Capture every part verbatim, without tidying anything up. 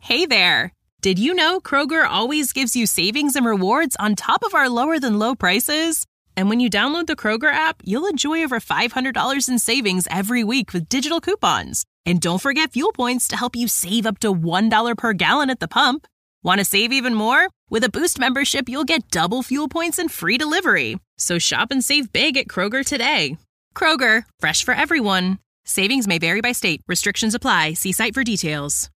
Hey there! Did you know Kroger always gives you savings and rewards on top of our lower-than-low prices? And when you download the Kroger app, you'll enjoy over five hundred dollars in savings every week with digital coupons. And don't forget fuel points to help you save up to one dollar per gallon at the pump. Want to save even more? With a Boost membership, you'll get double fuel points and free delivery. So shop and save big at Kroger today. Kroger, fresh for everyone. Savings may vary by state. Restrictions apply. See site for details.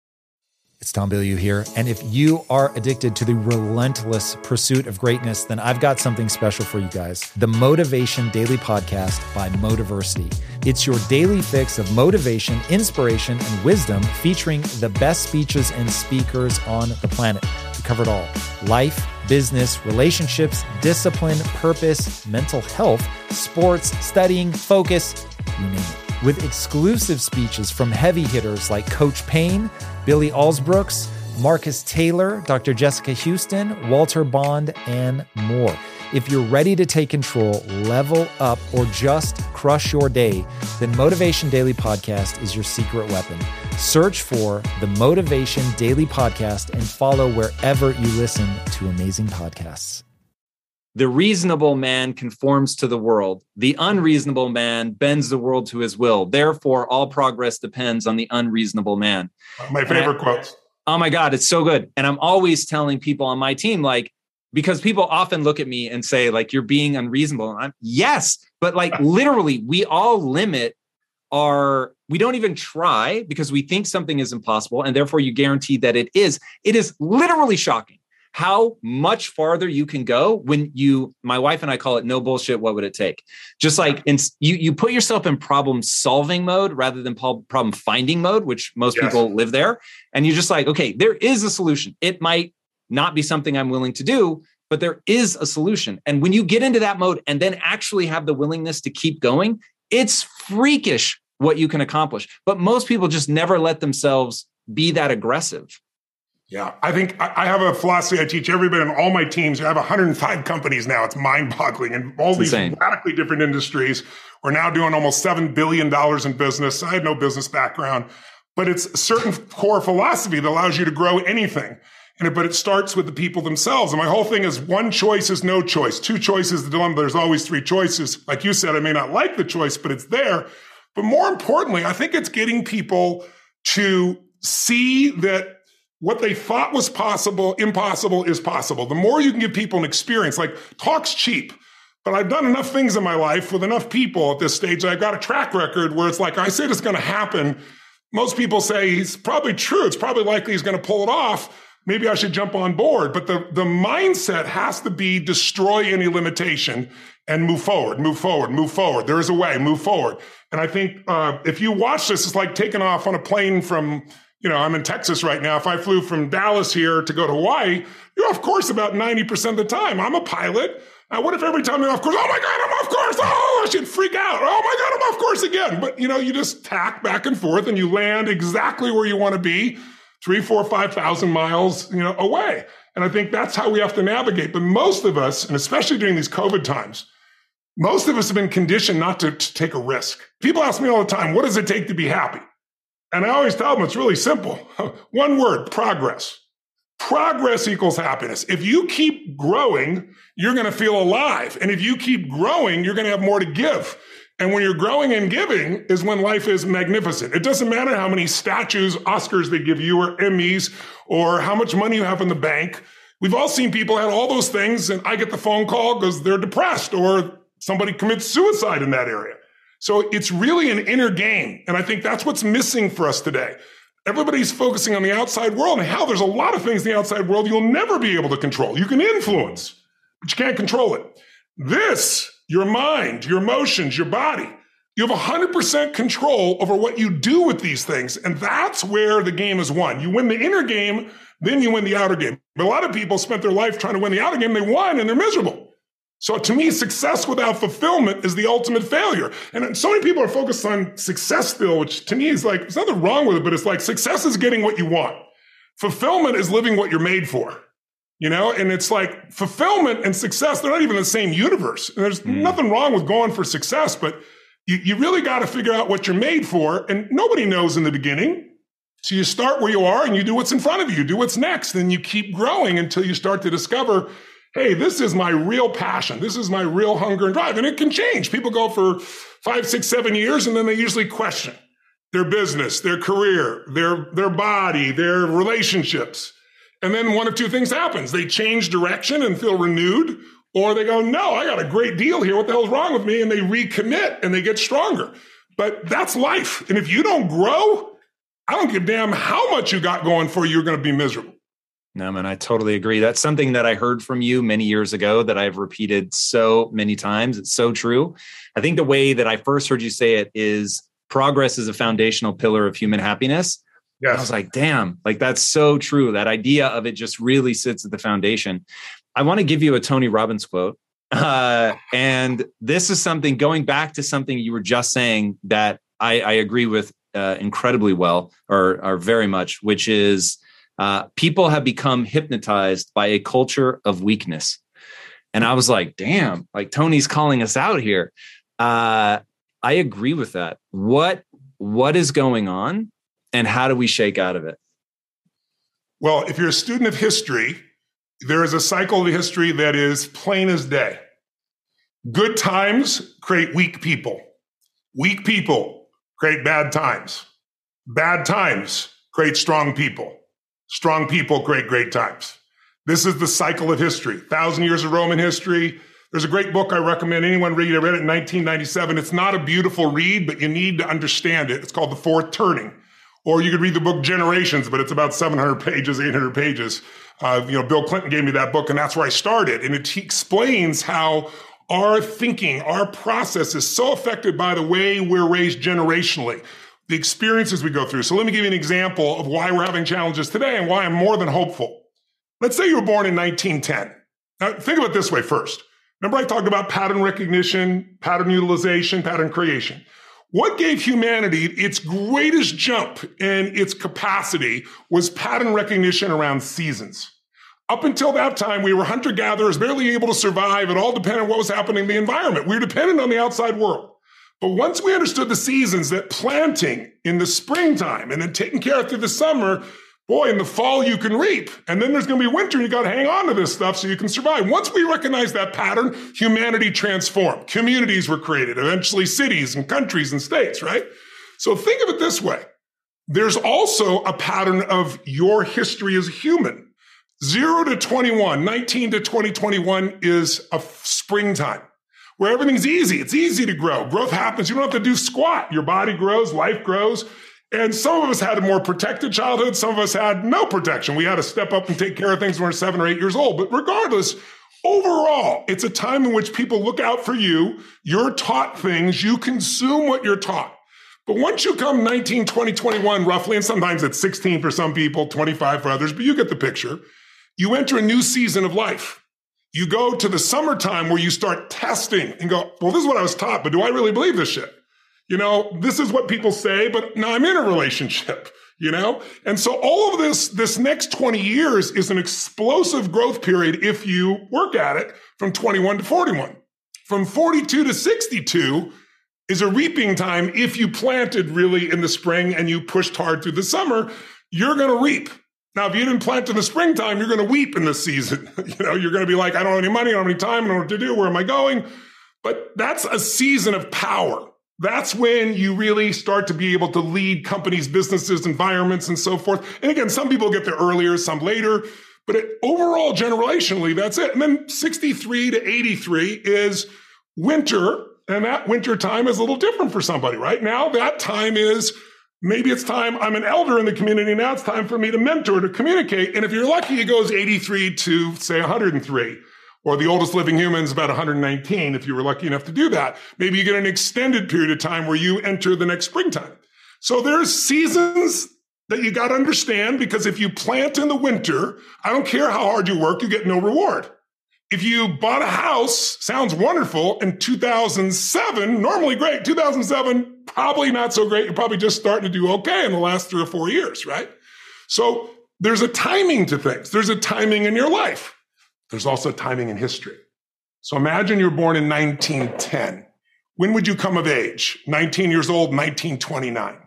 It's Tom Bilyeu here. And if you are addicted to the relentless pursuit of greatness, then I've got something special for you guys. The Motivation Daily Podcast by Motiversity. It's your daily fix of motivation, inspiration, and wisdom featuring the best speeches and speakers on the planet. We cover it all. Life, business, relationships, discipline, purpose, mental health, sports, studying, focus, you name it. With exclusive speeches from heavy hitters like Coach Payne, Billy Alsbrooks, Marcus Taylor, Doctor Jessica Houston, Walter Bond, and more. If you're ready to take control, level up, or just crush your day, then Motivation Daily Podcast is your secret weapon. Search for the Motivation Daily Podcast and follow wherever you listen to amazing podcasts. The reasonable man conforms to the world. The unreasonable man bends the world to his will. Therefore, all progress depends on the unreasonable man. My favorite I, quotes. Oh my God, it's so good. And I'm always telling people on my team, like, because people often look at me and say, like, you're being unreasonable. And I'm, yes, but like literally, we all limit our, we don't even try because we think something is impossible. And therefore you guarantee that it is. It is literally shocking how much farther you can go when you, my wife and I call it no bullshit. What would it take? Just like in, you, you put yourself in problem solving mode rather than problem finding mode, which most yes. people live there. And you're just like, okay, there is a solution. It might not be something I'm willing to do, but there is a solution. And when you get into that mode and then actually have the willingness to keep going, it's freakish what you can accomplish. But most people just never let themselves be that aggressive. Yeah, I think I have a philosophy I teach everybody on all my teams. I have one hundred five companies now. It's mind-boggling. And all it's these insane. Radically different industries. We're now doing almost seven billion dollars in business. I had no business background, but it's a certain core philosophy that allows you to grow anything. And it, but it starts with the people themselves. And my whole thing is one choice is no choice. Two choices, the dilemma. There's always three choices. Like you said, I may not like the choice, but it's there. But more importantly, I think it's getting people to see that what they thought was possible, impossible is possible. The more you can give people an experience, like talk's cheap, but I've done enough things in my life with enough people at this stage. I've got a track record where it's like, I said it's going to happen. Most people say he's probably true. It's probably likely he's going to pull it off. Maybe I should jump on board. But the, the mindset has to be destroy any limitation and move forward, move forward, move forward. There is a way, move forward. And I think uh, if you watch this, it's like taking off on a plane from, you know, I'm in Texas right now. If I flew from Dallas here to go to Hawaii, you're off course about ninety percent of the time. I'm a pilot. Now, what if every time you're off course, oh my God, I'm off course. Oh, I should freak out. Oh my God, I'm off course again. But, you know, you just tack back and forth and you land exactly where you want to be, three, four, five thousand miles, you know, away. And I think that's how we have to navigate. But most of us, and especially during these COVID times, most of us have been conditioned not to, to take a risk. People ask me all the time, what does it take to be happy? And I always tell them it's really simple. One word, progress. Progress equals happiness. If you keep growing, you're going to feel alive. And if you keep growing, you're going to have more to give. And when you're growing and giving is when life is magnificent. It doesn't matter how many statues, Oscars they give you, or Emmys, or how much money you have in the bank. We've all seen people have all those things, and I get the phone call because they're depressed or somebody commits suicide in that area. So it's really an inner game. And I think that's what's missing for us today. Everybody's focusing on the outside world and how there's a lot of things in the outside world you'll never be able to control. You can influence, but you can't control it. This, your mind, your emotions, your body, you have one hundred percent control over what you do with these things. And that's where the game is won. You win the inner game, then you win the outer game. But a lot of people spent their life trying to win the outer game. They won and they're miserable. So to me, success without fulfillment is the ultimate failure. And so many people are focused on success still, which to me is like, there's nothing wrong with it, but it's like success is getting what you want. Fulfillment is living what you're made for, you know? And it's like fulfillment and success, they're not even the same universe. And there's mm. nothing wrong with going for success, but you, you really got to figure out what you're made for. And nobody knows in the beginning. So you start where you are and you do what's in front of you, you do what's next, and you keep growing until you start to discover, hey, this is my real passion. This is my real hunger and drive. And it can change. People go for five, six, seven years, and then they usually question their business, their career, their, their body, their relationships. And then one of two things happens. They change direction and feel renewed, or they go, no, I got a great deal here. What the hell's wrong with me? And they recommit and they get stronger. But that's life. And if you don't grow, I don't give a damn how much you got going for you, you're going to be miserable. No, man, I totally agree. That's something that I heard from you many years ago that I've repeated so many times. It's so true. I think the way that I first heard you say it is progress is a foundational pillar of human happiness. Yes. And I was like, damn, like that's so true. That idea of it just really sits at the foundation. I want to give you a Tony Robbins quote. Uh, and this is something going back to something you were just saying that I, I agree with Uh, incredibly well, or, or very much, which is uh, people have become hypnotized by a culture of weakness. And I was like, damn, like Tony's calling us out here. Uh, I agree with that. What what is going on and how do we shake out of it? Well, if you're a student of history, there is a cycle of history that is plain as day. Good times create weak people. Weak people create bad times. Bad times create strong people. Strong people create great times. This is the cycle of history. Thousand years of Roman history. There's a great book I recommend anyone read. I read it in nineteen ninety-seven. It's not a beautiful read, but you need to understand it. It's called The Fourth Turning. Or you could read the book Generations, but it's about seven hundred pages, eight hundred pages. Uh, you know, Bill Clinton gave me that book, and that's where I started. And it explains how our thinking, our process is so affected by the way we're raised generationally, the experiences we go through. So let me give you an example of why we're having challenges today and why I'm more than hopeful. Let's say you were born in nineteen ten. Now, think of it this way first. Remember I talked about pattern recognition, pattern utilization, pattern creation. What gave humanity its greatest jump in its capacity was pattern recognition around seasons. Up until that time, we were hunter-gatherers, barely able to survive. It all depended on what was happening in the environment. We were dependent on the outside world. But once we understood the seasons, that planting in the springtime and then taking care of through the summer, boy, in the fall you can reap. And then there's going to be winter and you got to hang on to this stuff so you can survive. Once we recognized that pattern, humanity transformed. Communities were created, eventually cities and countries and states, right? So think of it this way. There's also a pattern of your history as a human. Zero to twenty-one, nineteen to twenty twenty-one is a springtime where everything's easy. It's easy to grow. Growth happens. You don't have to do squat. Your body grows, life grows. And some of us had a more protected childhood. Some of us had no protection. We had to step up and take care of things when we were seven or eight years old. But regardless, overall, it's a time in which people look out for you. You're taught things. You consume what you're taught. But once you come nineteen, twenty, twenty-one roughly, and sometimes it's sixteen for some people, twenty-five for others, but you get the picture. You enter a new season of life. You go to the summertime where you start testing and go, well, this is what I was taught, but do I really believe this shit? You know, this is what people say, but now I'm in a relationship, you know? And so all of this, this next twenty years is an explosive growth period if you work at it from twenty-one to forty-one. From forty-two to sixty-two is a reaping time. If you planted really in the spring and you pushed hard through the summer, you're going to reap. Now, if you didn't plant in the springtime, you're going to weep in this season. You know, you're going to be like, I don't have any money, I don't have any time, I don't know what to do, where am I going? But that's a season of power. That's when you really start to be able to lead companies, businesses, environments, and so forth. And again, some people get there earlier, some later, but it, overall, generationally, that's it. And then sixty-three to eighty-three is winter, and that winter time is a little different for somebody. Right now, that time is, maybe it's time, I'm an elder in the community, now it's time for me to mentor, to communicate. And if you're lucky, it goes eighty-three to, say, one hundred three. Or the oldest living human is about one hundred nineteen, if you were lucky enough to do that. Maybe you get an extended period of time where you enter the next springtime. So there's seasons that you got to understand, because if you plant in the winter, I don't care how hard you work, you get no reward. If you bought a house, sounds wonderful, in two thousand seven, normally great. two thousand seven, probably not so great. You're probably just starting to do okay in the last three or four years, right? So there's a timing to things. There's a timing in your life. There's also timing in history. So imagine you're born in nineteen ten. When would you come of age? nineteen years old, nineteen twenty-nine.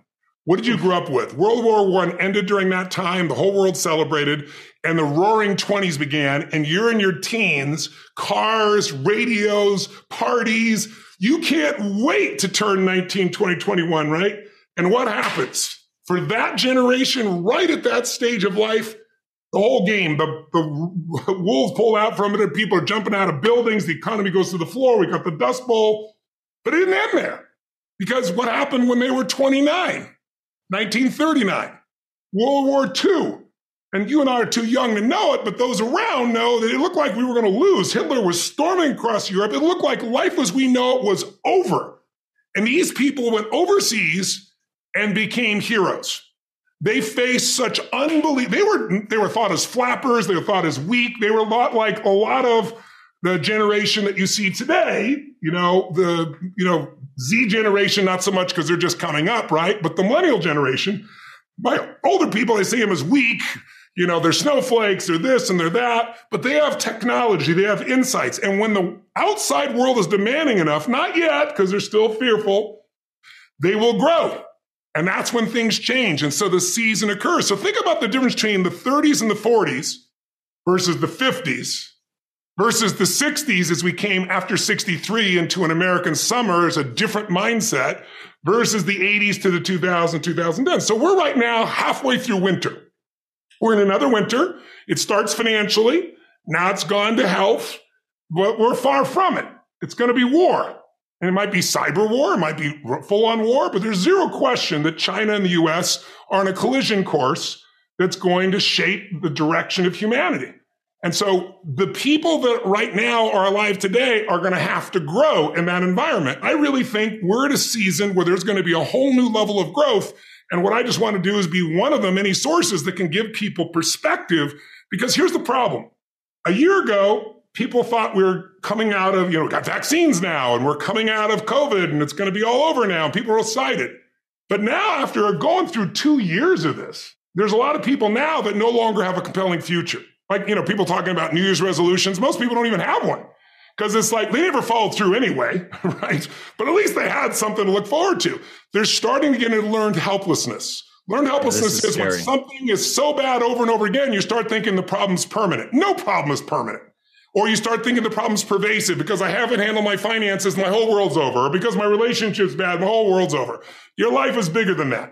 What did you grow up with? World War One ended during that time. The whole world celebrated, and the roaring twenties began, and you're in your teens, cars, radios, parties. You can't wait to turn nineteen, twenty, twenty-one, right? And what happens? For that generation, right at that stage of life, the whole game, the, the wolves pull out from it, and people are jumping out of buildings. The economy goes to the floor. We got the Dust Bowl. But it didn't end there. Because what happened when they were twenty-nine? nineteen thirty-nine, World War Two. And you and I are too young to know it, but those around know that it looked like we were going to lose. Hitler was storming across Europe. It looked like life as we know it was over. And these people went overseas and became heroes. They faced such unbelievable, they were, they were thought as flappers. They were thought as weak. They were a lot like a lot of the generation that you see today, you know, the, you know, Z generation, not so much because they're just coming up, right? But the millennial generation, my older people, I see them as weak. You know, they're snowflakes, they're this and they're that, but they have technology, they have insights. And when the outside world is demanding enough, not yet, because they're still fearful, they will grow. And that's when things change. And so the season occurs. So think about the difference between the thirties and the forties versus the fifties versus the sixties as we came after sixty-three into an American summer as a different mindset versus the eighties to the two thousand, two thousand ten. So we're right now halfway through winter. We're in another winter. It starts financially. Now it's gone to health, but we're far from it. It's going to be war. And it might be cyber war. It might be full-on war, but there's zero question that China and the U S are on a collision course that's going to shape the direction of humanity. And so the people that right now are alive today are going to have to grow in that environment. I really think we're at a season where there's going to be a whole new level of growth. And what I just want to do is be one of the many sources that can give people perspective, because here's the problem. A year ago, people thought we were coming out of, you know, we got vaccines now and we're coming out of COVID and it's going to be all over now. And people are excited. But now, after going through two years of this, there's a lot of people now that no longer have a compelling future. Like, you know, people talking about New Year's resolutions. Most people don't even have one because it's like they never followed through anyway, right? But at least they had something to look forward to. They're starting to get into learned helplessness. Learned helplessness is, is when something is so bad over and over again, you start thinking the problem's permanent. No problem is permanent. Or you start thinking the problem's pervasive because I haven't handled my finances, my whole world's over. Or because my relationship's bad, my whole world's over. Your life is bigger than that.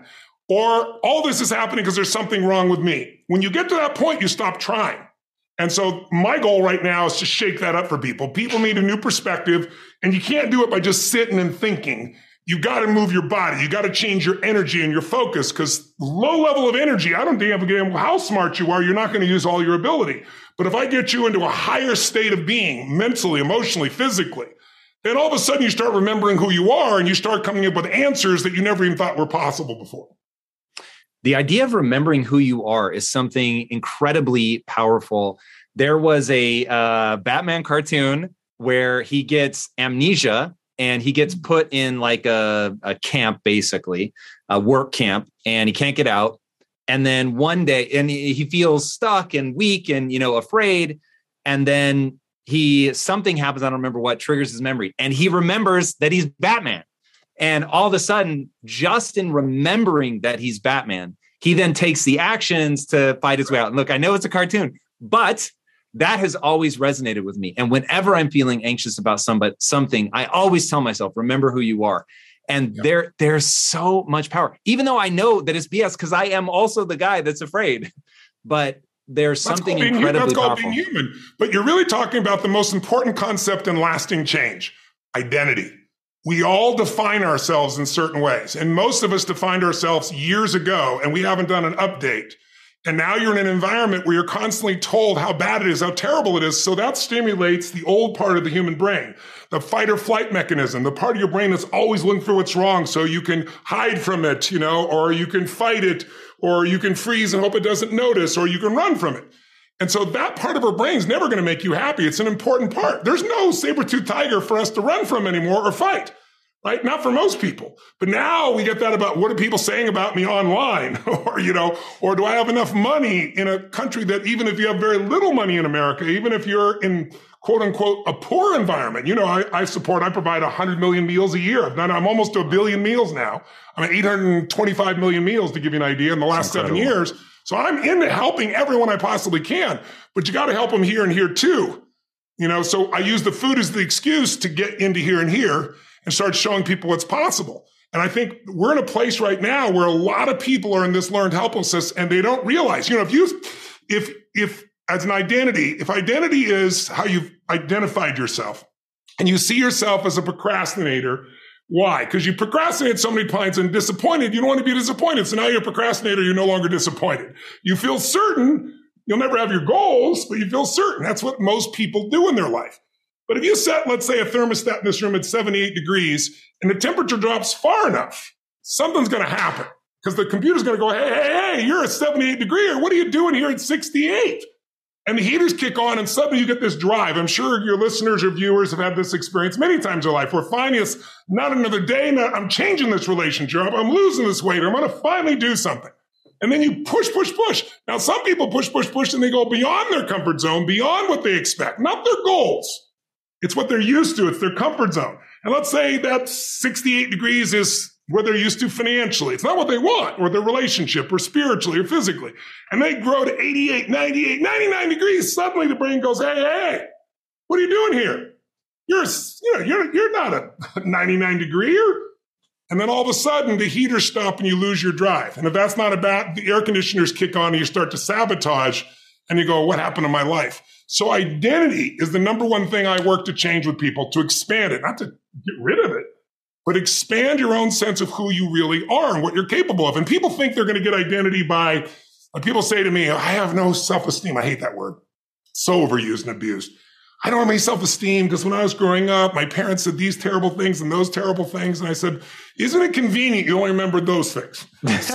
Or all this is happening because there's something wrong with me. When you get to that point, you stop trying. And so my goal right now is to shake that up for people. People need a new perspective, and you can't do it by just sitting and thinking. You got to move your body. You got to change your energy and your focus, because low level of energy, I don't give a damn how smart you are. You're not going to use all your ability. But if I get you into a higher state of being, mentally, emotionally, physically, then all of a sudden you start remembering who you are and you start coming up with answers that you never even thought were possible before. The idea of remembering who you are is something incredibly powerful. There was a uh, Batman cartoon where he gets amnesia and he gets put in like a, a camp, basically, a work camp, and he can't get out. And then one day, and he feels stuck and weak and, you know, afraid. And then he, something happens, I don't remember what, triggers his memory. And he remembers that he's Batman. And all of a sudden, just in remembering that he's Batman, he then takes the actions to fight his way out. And look, I know it's a cartoon, but that has always resonated with me. And whenever I'm feeling anxious about somebody, something, I always tell myself, remember who you are. And yeah. there, there's so much power, even though I know that it's B S, because I am also the guy that's afraid. But there's that's something being, incredibly that's powerful. Called being human. But you're really talking about the most important concept in lasting change: identity. We all define ourselves in certain ways. And most of us defined ourselves years ago, and we haven't done an update. And now you're in an environment where you're constantly told how bad it is, how terrible it is. So that stimulates the old part of the human brain, the fight or flight mechanism, the part of your brain that's always looking for what's wrong so you can hide from it, you know, or you can fight it, or you can freeze and hope it doesn't notice, or you can run from it. And so that part of our brain is never going to make you happy. It's an important part. There's no saber-toothed tiger for us to run from anymore or fight. Right? Not for most people. But now we get that about what are people saying about me online? Or, you know, or do I have enough money in a country that even if you have very little money in America, even if you're in quote unquote, a poor environment. You know, I, I support, I provide one hundred million meals a year. I've done, I'm almost to a billion meals now. I'm at eight hundred twenty-five million meals, to give you an idea, in the last seven years. So I'm into helping everyone I possibly can, but you got to help them here and here too. You know, so I use the food as the excuse to get into here and here and start showing people what's possible. And I think we're in a place right now where a lot of people are in this learned helplessness and they don't realize, you know, if you, if, if as an identity, if identity is how you've identified yourself and you see yourself as a procrastinator, why? Because you procrastinate so many times and disappointed. You don't want to be disappointed. So now you're a procrastinator. You're no longer disappointed. You feel certain you'll never have your goals, but you feel certain. That's what most people do in their life. But if you set, let's say, a thermostat in this room at seventy-eight degrees and the temperature drops far enough, something's going to happen because the computer's going to go, hey, hey, hey, you're a seventy-eight degree. What are you doing here at sixty-eight? And the heaters kick on and suddenly you get this drive. I'm sure your listeners or viewers have had this experience many times in their life where finally it's not another day. Not, I'm changing this relationship. I'm losing this weight. I'm going to finally do something. And then you push, push, push. Now, some people push, push, push, and they go beyond their comfort zone, beyond what they expect, not their goals. It's what they're used to. It's their comfort zone. And let's say that sixty-eight degrees is what they're used to financially. It's not what they want, or their relationship, or spiritually, or physically. And they grow to eighty-eight, ninety-eight, ninety-nine degrees. Suddenly the brain goes, hey, hey, what are you doing here? You're, you know, you're, you're not a ninety-nine degreeer. And then all of a sudden the heaters stop and you lose your drive. And if that's not about, the air conditioners kick on and you start to sabotage and you go, what happened to my life? So identity is the number one thing I work to change with people, to expand it, not to get rid of it, but expand your own sense of who you really are and what you're capable of. And people think they're going to get identity by, like people say to me, I have no self-esteem. I hate that word. So overused and abused. I don't have any self-esteem because when I was growing up, my parents said these terrible things and those terrible things. And I said, isn't it convenient you only remembered those things?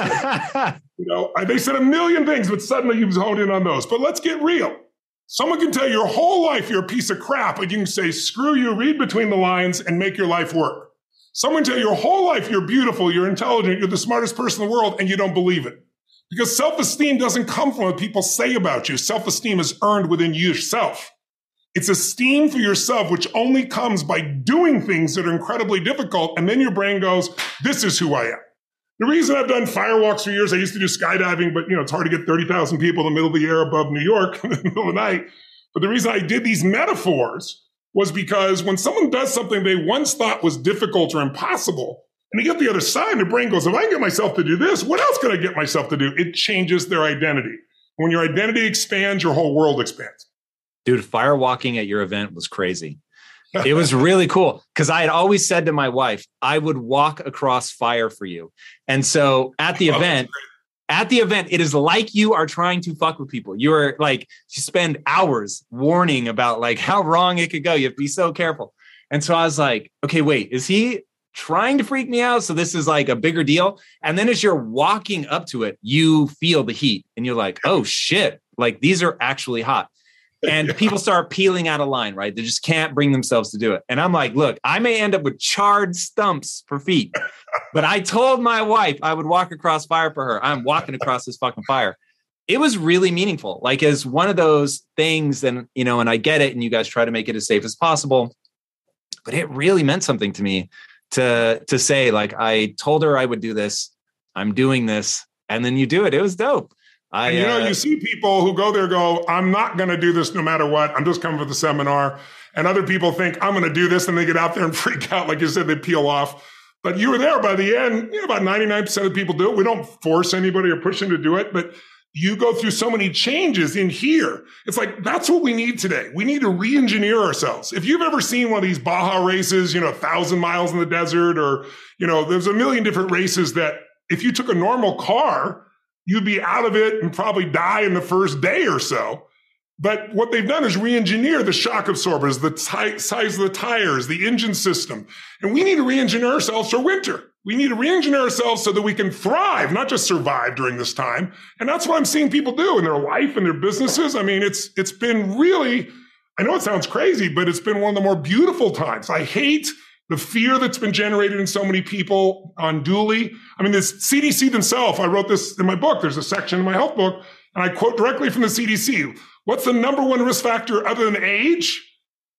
you know, they said a million things, but suddenly you've honed in on those. But let's get real. Someone can tell you your whole life you're a piece of crap, but you can say, screw you, read between the lines and make your life work. Someone tell you your whole life you're beautiful, you're intelligent, you're the smartest person in the world, and you don't believe it. Because self-esteem doesn't come from what people say about you. Self-esteem is earned within yourself. It's esteem for yourself, which only comes by doing things that are incredibly difficult. And then your brain goes, this is who I am. The reason I've done firewalks for years, I used to do skydiving, but you know, it's hard to get thirty thousand people in the middle of the air above New York in the middle of the night. But the reason I did these metaphors was because when someone does something they once thought was difficult or impossible, and they get the other side, the brain goes, if I can get myself to do this, what else can I get myself to do? It changes their identity. When your identity expands, your whole world expands. Dude, firewalking at your event was crazy. It was really cool because I had always said to my wife, I would walk across fire for you. And so at the event, at the event, it is like you are trying to fuck with people. You are like, you spend hours warning about like how wrong it could go. You have to be so careful. And so I was like, okay, wait, is he trying to freak me out? So this is like a bigger deal. And then as you're walking up to it, you feel the heat and you're like, oh shit, like these are actually hot. And yeah. People start peeling out of line, right? They just can't bring themselves to do it. And I'm like, look, I may end up with charred stumps for feet, but I told my wife I would walk across fire for her. I'm walking across this fucking fire. It was really meaningful. Like as one of those things, and you know, and I get it, and you guys try to make it as safe as possible, but it really meant something to me to, to say, like, I told her I would do this. I'm doing this. And then you do it. It was dope. I, and you know, uh, you see people who go there, go, I'm not going to do this no matter what. I'm just coming for the seminar. And other people think I'm going to do this and they get out there and freak out. Like you said, they peel off. But you were there by the end. You know, about ninety-nine percent of people do it. We don't force anybody or push them to do it. But you go through so many changes in here. It's like, that's what we need today. We need to re-engineer ourselves. If you've ever seen one of these Baja races, you know, a thousand miles in the desert, or, you know, there's a million different races that if you took a normal car, you'd be out of it and probably die in the first day or so. But what they've done is re-engineer the shock absorbers, the t- size of the tires, the engine system. And we need to re-engineer ourselves for winter. We need to re-engineer ourselves so that we can thrive, not just survive during this time. And that's what I'm seeing people do in their life and their businesses. I mean, it's it's been really, I know it sounds crazy, but it's been one of the more beautiful times. I hate the fear that's been generated in so many people unduly. I mean, this C D C themselves, I wrote this in my book. There's a section in my health book, and I quote directly from the C D C. What's the number one risk factor other than age?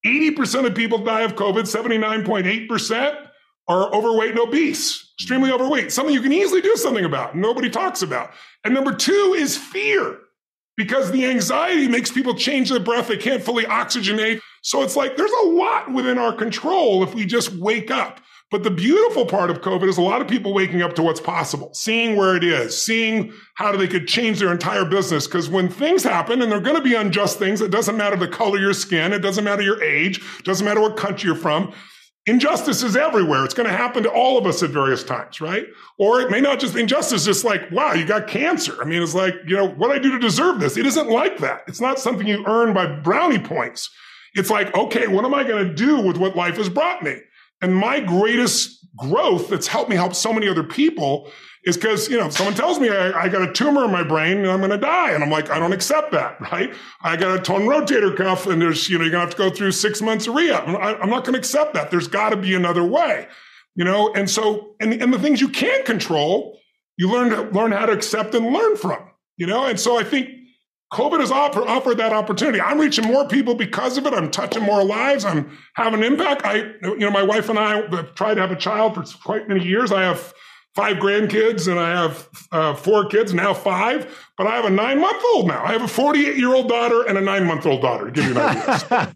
eighty percent of people die of COVID, seventy-nine point eight percent are overweight and obese, extremely overweight, something you can easily do something about, nobody talks about. And number two is fear, because the anxiety makes people change their breath. They can't fully oxygenate. So it's like there's a lot within our control if we just wake up. But the beautiful part of COVID is a lot of people waking up to what's possible, seeing where it is, seeing how they could change their entire business. Because when things happen, and they're going to be unjust things, it doesn't matter the color of your skin, it doesn't matter your age, it doesn't matter what country you're from. Injustice is everywhere. It's going to happen to all of us at various times, right? Or it may not just, injustice just like, wow, you got cancer. I mean, it's like, you know, what do I do to deserve this? It isn't like that. It's not something you earn by brownie points. It's like, okay, what am I going to do with what life has brought me? And my greatest growth that's helped me help so many other people is because, you know, someone tells me I, I got a tumor in my brain and I'm going to die. And I'm like, I don't accept that, right? I got a torn rotator cuff and there's, you know, you're going to have to go through six months of rehab. I, I'm not going to accept that. There's got to be another way, you know? And so, and, and the things you can't control, you learn to learn how to accept and learn from, you know? And so I think COVID has offer, offered that opportunity. I'm reaching more people because of it. I'm touching more lives. I'm having an impact. I, you know, my wife and I have tried to have a child for quite many years. I have five grandkids and I have uh, four kids, now five, but I have a nine month old now. I have a forty-eight year old daughter and a nine month old daughter, to give you an idea.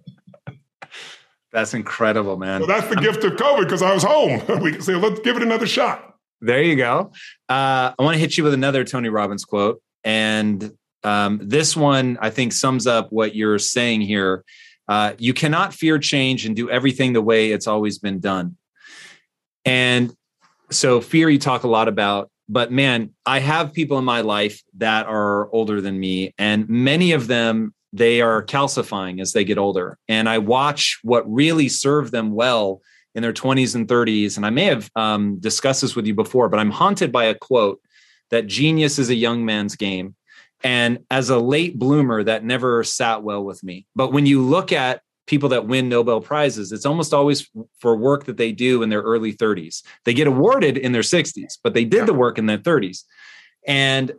That's incredible, man. So that's the I'm, gift of COVID, because I was home. We can say, let's give it another shot. There you go. Uh, I want to hit you with another Tony Robbins quote. And um, this one, I think, sums up what you're saying here. Uh, you cannot fear change and do everything the way it's always been done. And so fear you talk a lot about, but man, I have people in my life that are older than me, and many of them, they are calcifying as they get older. And I watch what really served them well in their twenties and thirties. And I may have um, discussed this with you before, but I'm haunted by a quote that genius is a young man's game. And as a late bloomer, that never sat well with me. But when you look at people that win Nobel Prizes, it's almost always for work that they do in their early thirties. They get awarded in their sixties, but they did the work in their thirties. And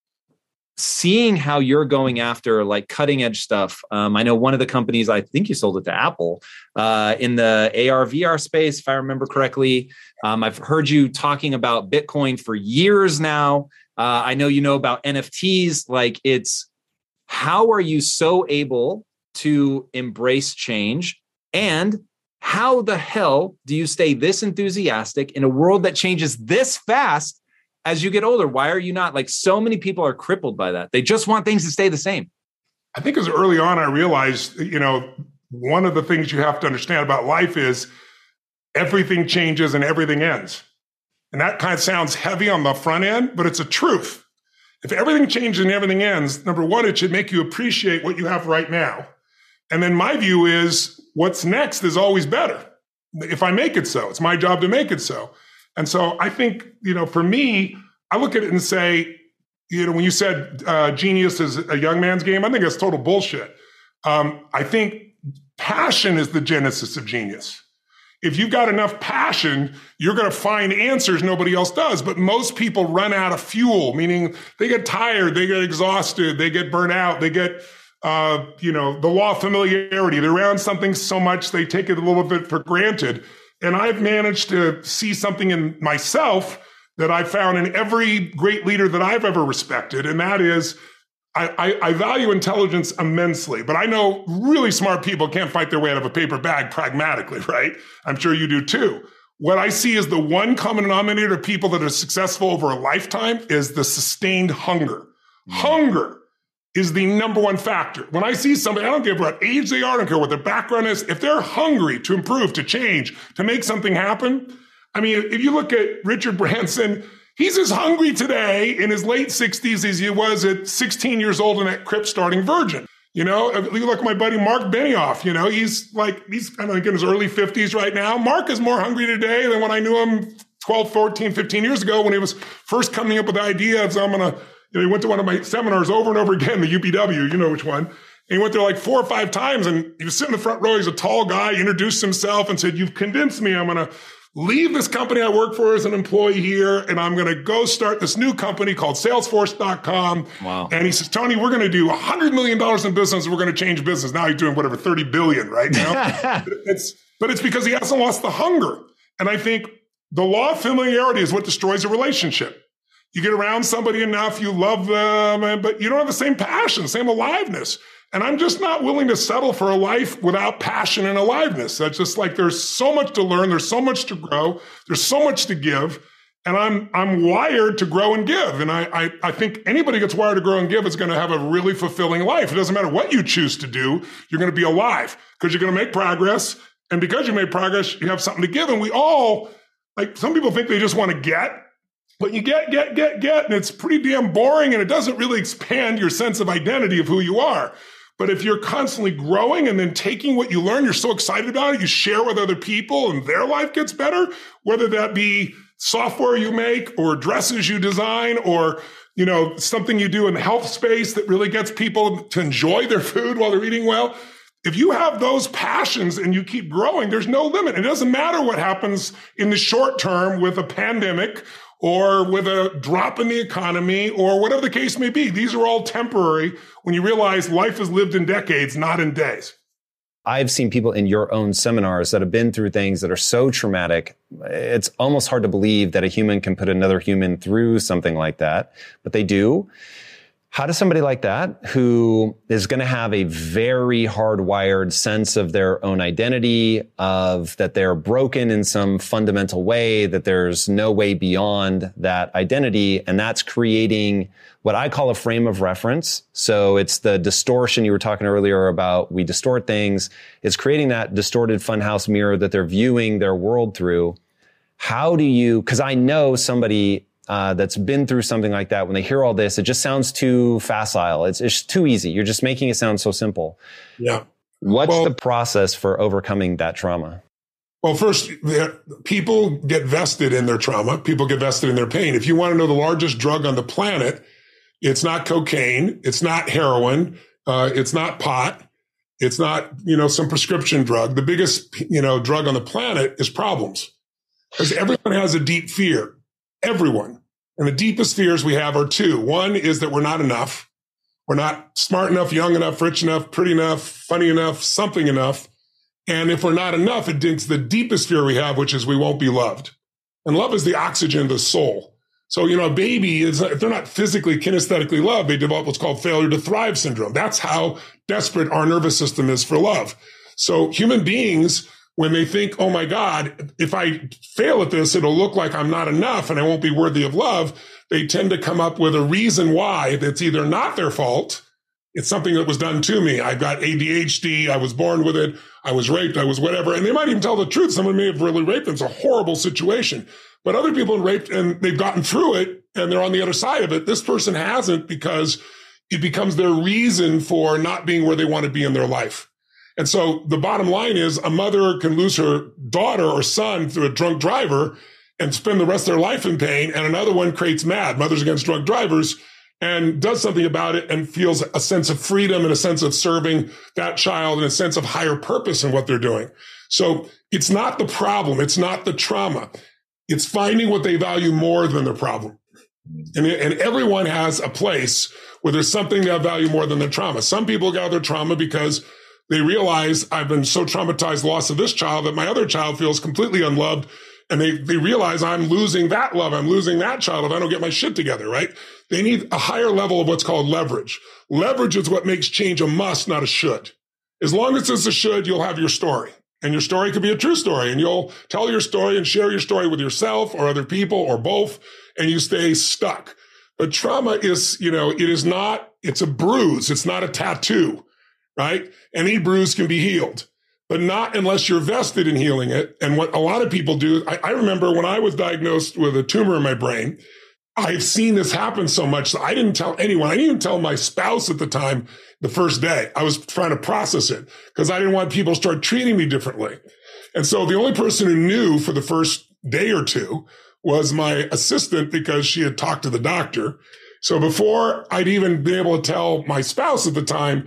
seeing how you're going after like cutting edge stuff. Um, I know one of the companies, I think you sold it to Apple uh, in the A R V R space, if I remember correctly. Um, I've heard you talking about Bitcoin for years now. Uh, I know you know about N F Ts. Like, it's, how are you so able to embrace change? And how the hell do you stay this enthusiastic in a world that changes this fast as you get older? Why are you not? Like, so many people are crippled by that. They just want things to stay the same. I think as early on, I realized, you know, one of the things you have to understand about life is everything changes and everything ends. And that kind of sounds heavy on the front end, but it's a truth. If everything changes and everything ends, number one, it should make you appreciate what you have right now. And then my view is what's next is always better. If I make it so, it's my job to make it so. And so I think, you know, for me, I look at it and say, you know, when you said uh, genius is a young man's game, I think that's total bullshit. Um, I think passion is the genesis of genius. If you've got enough passion, you're going to find answers nobody else does. But most people run out of fuel, meaning they get tired, they get exhausted, they get burnt out, they get, uh, you know, the law of familiarity. They're around something so much, they take it a little bit for granted. And I've managed to see something in myself that I found in every great leader that I've ever respected. And that is, I, I, I value intelligence immensely, but I know really smart people can't fight their way out of a paper bag pragmatically, right? I'm sure you do too. What I see as the one common denominator of people that are successful over a lifetime is the sustained hunger. Mm. Hunger is the number one factor. When I see somebody, I don't care what age they are, I don't care what their background is, if they're hungry to improve, to change, to make something happen. I mean, if you look at Richard Branson, he's as hungry today in his late sixties as he was at sixteen years old in that crypt starting Virgin. You know, you look at my buddy Mark Benioff, you know, he's like, he's kind of like in his early fifties right now. Mark is more hungry today than when I knew him twelve, fourteen, fifteen years ago when he was first coming up with the idea of, I'm going to, you know, he went to one of my seminars over and over again, the U P W, you know which one. And he went there like four or five times and he was sitting in the front row. He's a tall guy, he introduced himself and said, "You've convinced me I'm going to leave this company I work for as an employee here, and I'm going to go start this new company called Salesforce dot com. Wow. And he says, Tony, we're going to do one hundred million dollars in business. We're going to change business. Now he's doing whatever, thirty billion dollars right now. it's, but it's because he hasn't lost the hunger. And I think the law of familiarity is what destroys a relationship. You get around somebody enough, you love them, but you don't have the same passion, same aliveness. And I'm just not willing to settle for a life without passion and aliveness. That's just like, there's so much to learn. There's so much to grow. There's so much to give. And I'm, I'm wired to grow and give. And I, I, I think anybody gets wired to grow and give is going to have a really fulfilling life. It doesn't matter what you choose to do. You're going to be alive because you're going to make progress. And because you made progress, you have something to give. And we all, like, some people think they just want to get, but you get, get, get, get. And it's pretty damn boring. And it doesn't really expand your sense of identity of who you are. But if you're constantly growing and then taking what you learn, you're so excited about it, you share with other people and their life gets better, whether that be software you make or dresses you design or, you know, something you do in the health space that really gets people to enjoy their food while they're eating well. If you have those passions and you keep growing, there's no limit. It doesn't matter what happens in the short term with a pandemic or with a drop in the economy or whatever the case may be. These are all temporary when you realize life is lived in decades, not in days. I've seen people in your own seminars that have been through things that are so traumatic. It's almost hard to believe that a human can put another human through something like that, but they do. How does somebody like that, who is going to have a very hardwired sense of their own identity, of that they're broken in some fundamental way, that there's no way beyond that identity, and that's creating what I call a frame of reference. So it's the distortion you were talking earlier about, we distort things. It's creating that distorted funhouse mirror that they're viewing their world through. How do you, because I know somebody Uh, that's been through something like that, when they hear all this, it just sounds too facile. It's, it's too easy. You're just making it sound so simple. Yeah. What's well, the process for overcoming that trauma? Well, first, people get vested in their trauma. People get vested in their pain. If you want to know the largest drug on the planet, it's not cocaine. It's not heroin. Uh, it's not pot. It's not, you know, some prescription drug. The biggest, you know, drug on the planet is problems, because everyone has a deep fear. Everyone. And the deepest fears we have are two. One is that we're not enough. We're not smart enough, young enough, rich enough, pretty enough, funny enough, something enough. And if we're not enough, it's the deepest fear we have, which is we won't be loved. And love is the oxygen of the soul. So, you know, a baby is, if they're not physically, kinesthetically loved, they develop what's called failure to thrive syndrome. That's how desperate our nervous system is for love. So human beings, when they think, oh my God, if I fail at this, it'll look like I'm not enough and I won't be worthy of love, they tend to come up with a reason why that's either not their fault. It's something that was done to me. I've got A D H D. I was born with it. I was raped. I was whatever. And they might even tell the truth. Someone may have really raped them. It's a horrible situation. But other people have raped and they've gotten through it and they're on the other side of it. This person hasn't, because it becomes their reason for not being where they want to be in their life. And so the bottom line is, a mother can lose her daughter or son through a drunk driver and spend the rest of their life in pain. And another one creates MAD, Mothers Against Drunk Drivers, and does something about it and feels a sense of freedom and a sense of serving that child and a sense of higher purpose in what they're doing. So it's not the problem. It's not the trauma. It's finding what they value more than the problem. And, and everyone has a place where there's something they value more than their trauma. Some people got their trauma because they realize, I've been so traumatized, loss of this child, that my other child feels completely unloved. And they, they realize, I'm losing that love. I'm losing that child if I don't get my shit together, right? They need a higher level of what's called leverage. Leverage is what makes change a must, not a should. As long as it's a should, you'll have your story. And your story could be a true story. And you'll tell your story and share your story with yourself or other people or both. And you stay stuck. But trauma is, you know, it is not, it's a bruise. It's not a tattoo. Right? Any bruise can be healed, but not unless you're vested in healing it. And what a lot of people do, I, I remember when I was diagnosed with a tumor in my brain, I've seen this happen so much that I didn't tell anyone. I didn't even tell my spouse at the time the first day. I was trying to process it because I didn't want people to start treating me differently. And so the only person who knew for the first day or two was my assistant, because she had talked to the doctor. So before I'd even been able to tell my spouse at the time,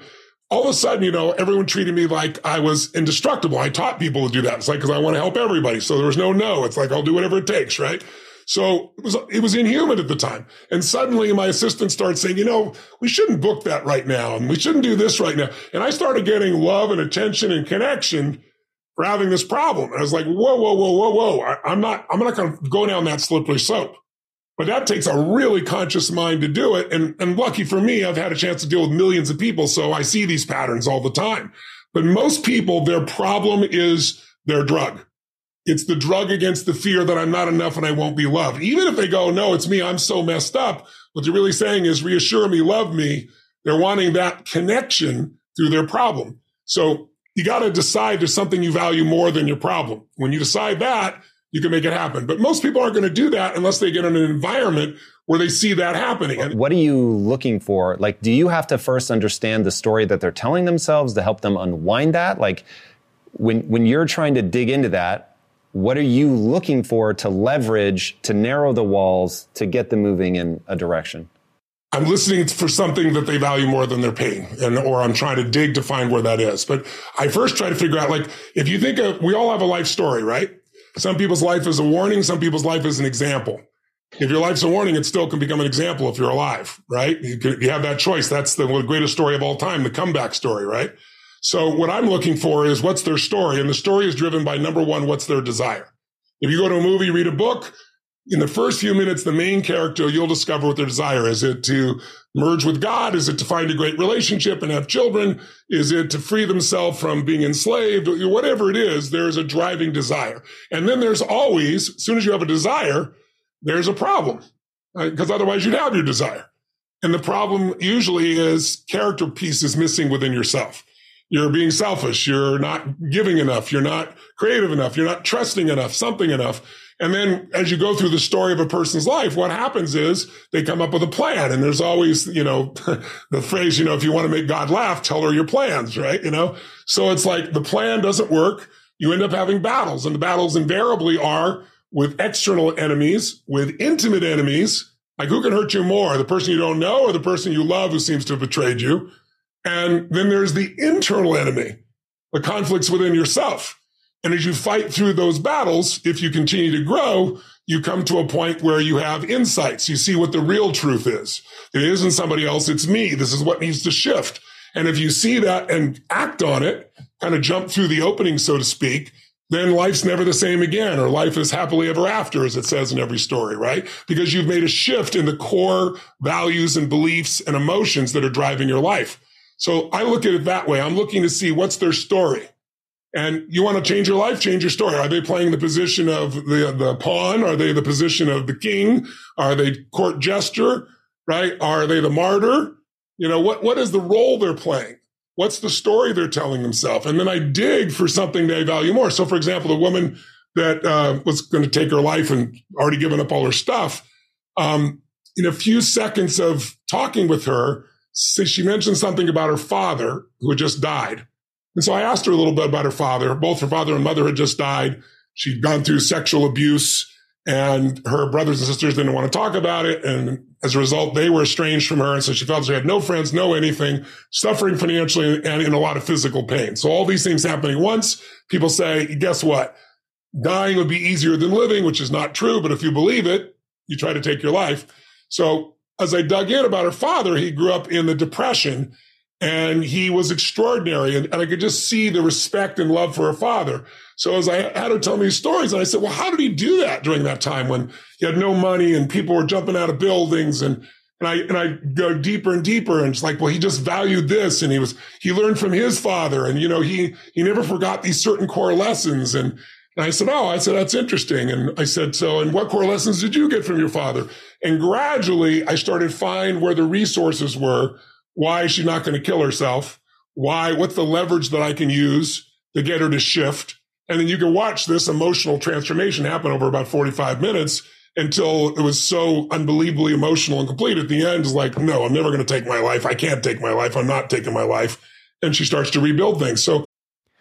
all of a sudden, you know, everyone treated me like I was indestructible. I taught people to do that. It's like, because I want to help everybody. So there was no no. It's like, I'll do whatever it takes, right? So it was, it was inhuman at the time. And suddenly my assistant started saying, you know, we shouldn't book that right now. And we shouldn't do this right now. And I started getting love and attention and connection for having this problem. And I was like, whoa, whoa, whoa, whoa, whoa. I, I'm not, I'm not going to go down that slippery slope. But that takes a really conscious mind to do it. And, and lucky for me, I've had a chance to deal with millions of people. So I see these patterns all the time. But most people, their problem is their drug. It's the drug against the fear that I'm not enough and I won't be loved. Even if they go, no, it's me, I'm so messed up. What they're really saying is reassure me, love me. They're wanting that connection through their problem. So you got to decide there's something you value more than your problem. When you decide that, you can make it happen. But most people aren't going to do that unless they get in an environment where they see that happening. What are you looking for? Like, do you have to first understand the story that they're telling themselves to help them unwind that? Like, when when you're trying to dig into that, what are you looking for to leverage, to narrow the walls, to get them moving in a direction? I'm listening for something that they value more than their pain, and or I'm trying to dig to find where that is. But I first try to figure out, like, if you think of, we all have a life story, right? Some people's life is a warning. Some people's life is an example. If your life's a warning, it still can become an example if you're alive, right? You, can, you have that choice. That's the greatest story of all time, the comeback story, right? So what I'm looking for is what's their story? And the story is driven by, number one, what's their desire? If you go to a movie, read a book, in the first few minutes, the main character, you'll discover what their desire is. Is it to merge with God? Is it to find a great relationship and have children? Is it to free themselves from being enslaved? Whatever it is, there's a driving desire. And then there's always, as soon as you have a desire, there's a problem, because right? Otherwise you'd have your desire. And the problem usually is character piece is missing within yourself. You're being selfish. You're not giving enough. You're not creative enough. You're not trusting enough, something enough. And then as you go through the story of a person's life, what happens is they come up with a plan. And there's always, you know, the phrase, you know, if you want to make God laugh, tell her your plans, right? You know, so it's like the plan doesn't work. You end up having battles, and the battles invariably are with external enemies, with intimate enemies. Like, who can hurt you more? The person you don't know or the person you love who seems to have betrayed you? And then there's the internal enemy, the conflicts within yourself. And as you fight through those battles, if you continue to grow, you come to a point where you have insights. You see what the real truth is. It isn't somebody else. It's me. This is what needs to shift. And if you see that and act on it, kind of jump through the opening, so to speak, then life's never the same again, or life is happily ever after, as it says in every story, right? Because you've made a shift in the core values and beliefs and emotions that are driving your life. So I look at it that way. I'm looking to see what's their story. And you want to change your life, change your story. Are they playing the position of the, the pawn? Are they the position of the king? Are they court jester, right? Are they the martyr? You know, what, what is the role they're playing? What's the story they're telling themselves? And then I dig for something they value more. So, for example, the woman that uh, was going to take her life and already given up all her stuff, um, in a few seconds of talking with her, she mentioned something about her father who had just died. And so I asked her a little bit about her father. Both her father and mother had just died. She'd gone through sexual abuse, and her brothers and sisters didn't want to talk about it. And as a result, they were estranged from her. And so she felt she had no friends, no anything, suffering financially and in a lot of physical pain. So all these things happening once, people say, guess what? Dying would be easier than living, which is not true. But if you believe it, you try to take your life. So as I dug in about her father, he grew up in the Depression, and he was extraordinary. And, and I could just see the respect and love for her father. So as I had her tell me stories, and I said, well, how did he do that during that time when he had no money and people were jumping out of buildings? And, and I, and I go deeper and deeper. And it's like, well, he just valued this. And he was, he learned from his father. And, you know, he, he never forgot these certain core lessons. And, and I said, oh, I said, that's interesting. And I said, so, and what core lessons did you get from your father? And gradually I started to find where the resources were. Why is she not going to kill herself? Why? What's the leverage that I can use to get her to shift? And then you can watch this emotional transformation happen over about forty-five minutes until it was so unbelievably emotional and complete. At the end, it's like, no, I'm never going to take my life. I can't take my life. I'm not taking my life. And she starts to rebuild things. So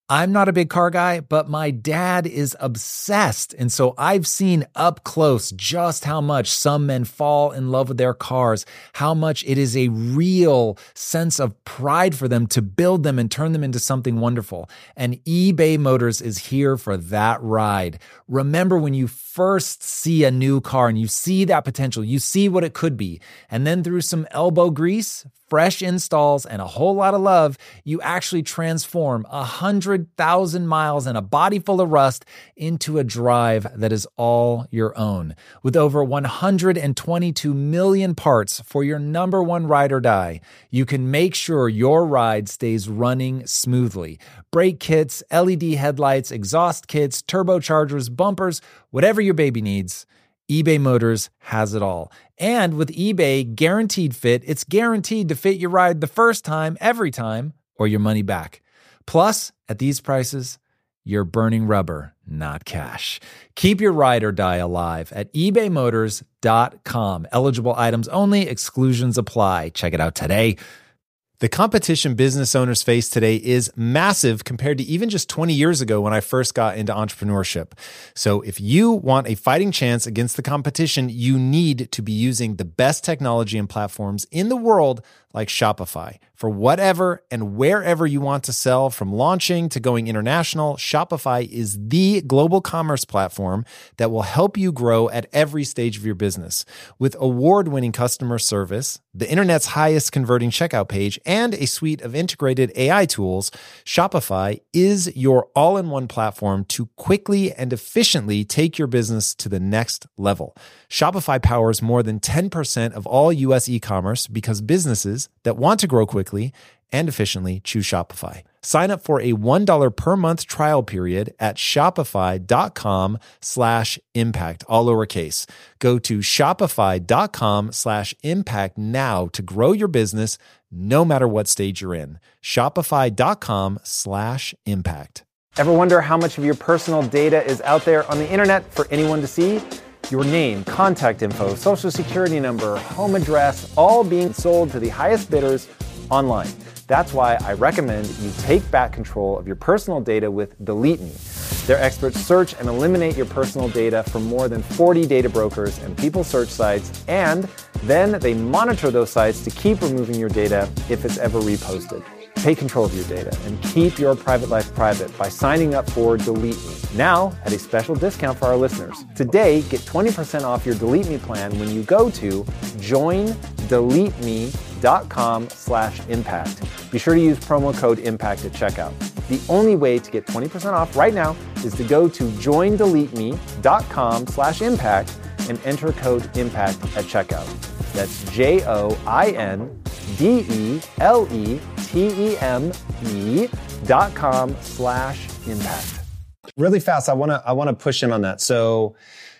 I'm not a big car guy, but my dad is obsessed. And so I've seen up close just how much some men fall in love with their cars, how much it is a real sense of pride for them to build them and turn them into something wonderful. And eBay Motors is here for that ride. Remember when you first see a new car and you see that potential, you see what it could be. And then through some elbow grease, fresh installs, and a whole lot of love, you actually transform one hundred thousand miles and a body full of rust into a drive that is all your own. With over one hundred twenty-two million parts for your number one ride or die, you can make sure your ride stays running smoothly. Brake kits, L E D headlights, exhaust kits, turbochargers, bumpers, whatever your baby needs, eBay Motors has it all. And with eBay Guaranteed Fit, it's guaranteed to fit your ride the first time, every time, or your money back. Plus, at these prices, you're burning rubber, not cash. Keep your ride or die alive at ebay motors dot com. Eligible items only. Exclusions apply. Check it out today. The competition business owners face today is massive compared to even just twenty years ago when I first got into entrepreneurship. So if you want a fighting chance against the competition, you need to be using the best technology and platforms in the world like Shopify. For whatever and wherever you want to sell, from launching to going international, Shopify is the global commerce platform that will help you grow at every stage of your business. With award-winning customer service, the internet's highest converting checkout page, and a suite of integrated A I tools, Shopify is your all-in-one platform to quickly and efficiently take your business to the next level. Shopify powers more than ten percent of all U S e-commerce because businesses that want to grow quickly and efficiently choose Shopify. Sign up for a one dollar per month trial period at shopify.com slash impact, all lowercase. Go to shopify.com slash impact now to grow your business no matter what stage you're in. Shopify.com slash impact. Ever wonder how much of your personal data is out there on the internet for anyone to see? Your name, contact info, social security number, home address, all being sold to the highest bidders online. That's why I recommend you take back control of your personal data with Delete Me. Their experts search and eliminate your personal data from more than forty data brokers and people search sites, and then they monitor those sites to keep removing your data if it's ever reposted. Take control of your data and keep your private life private by signing up for Delete Me. Now, at a special discount for our listeners. Today, get twenty percent off your Delete Me plan when you go to join delete me dot com slash impact. Be sure to use promo code IMPACT at checkout. The only way to get twenty percent off right now is to go to join delete me dot com slash impact and enter code IMPACT at checkout. That's J O I N D E L E T E M E dot com slash impact. Really fast, I want to I want to push in on that. So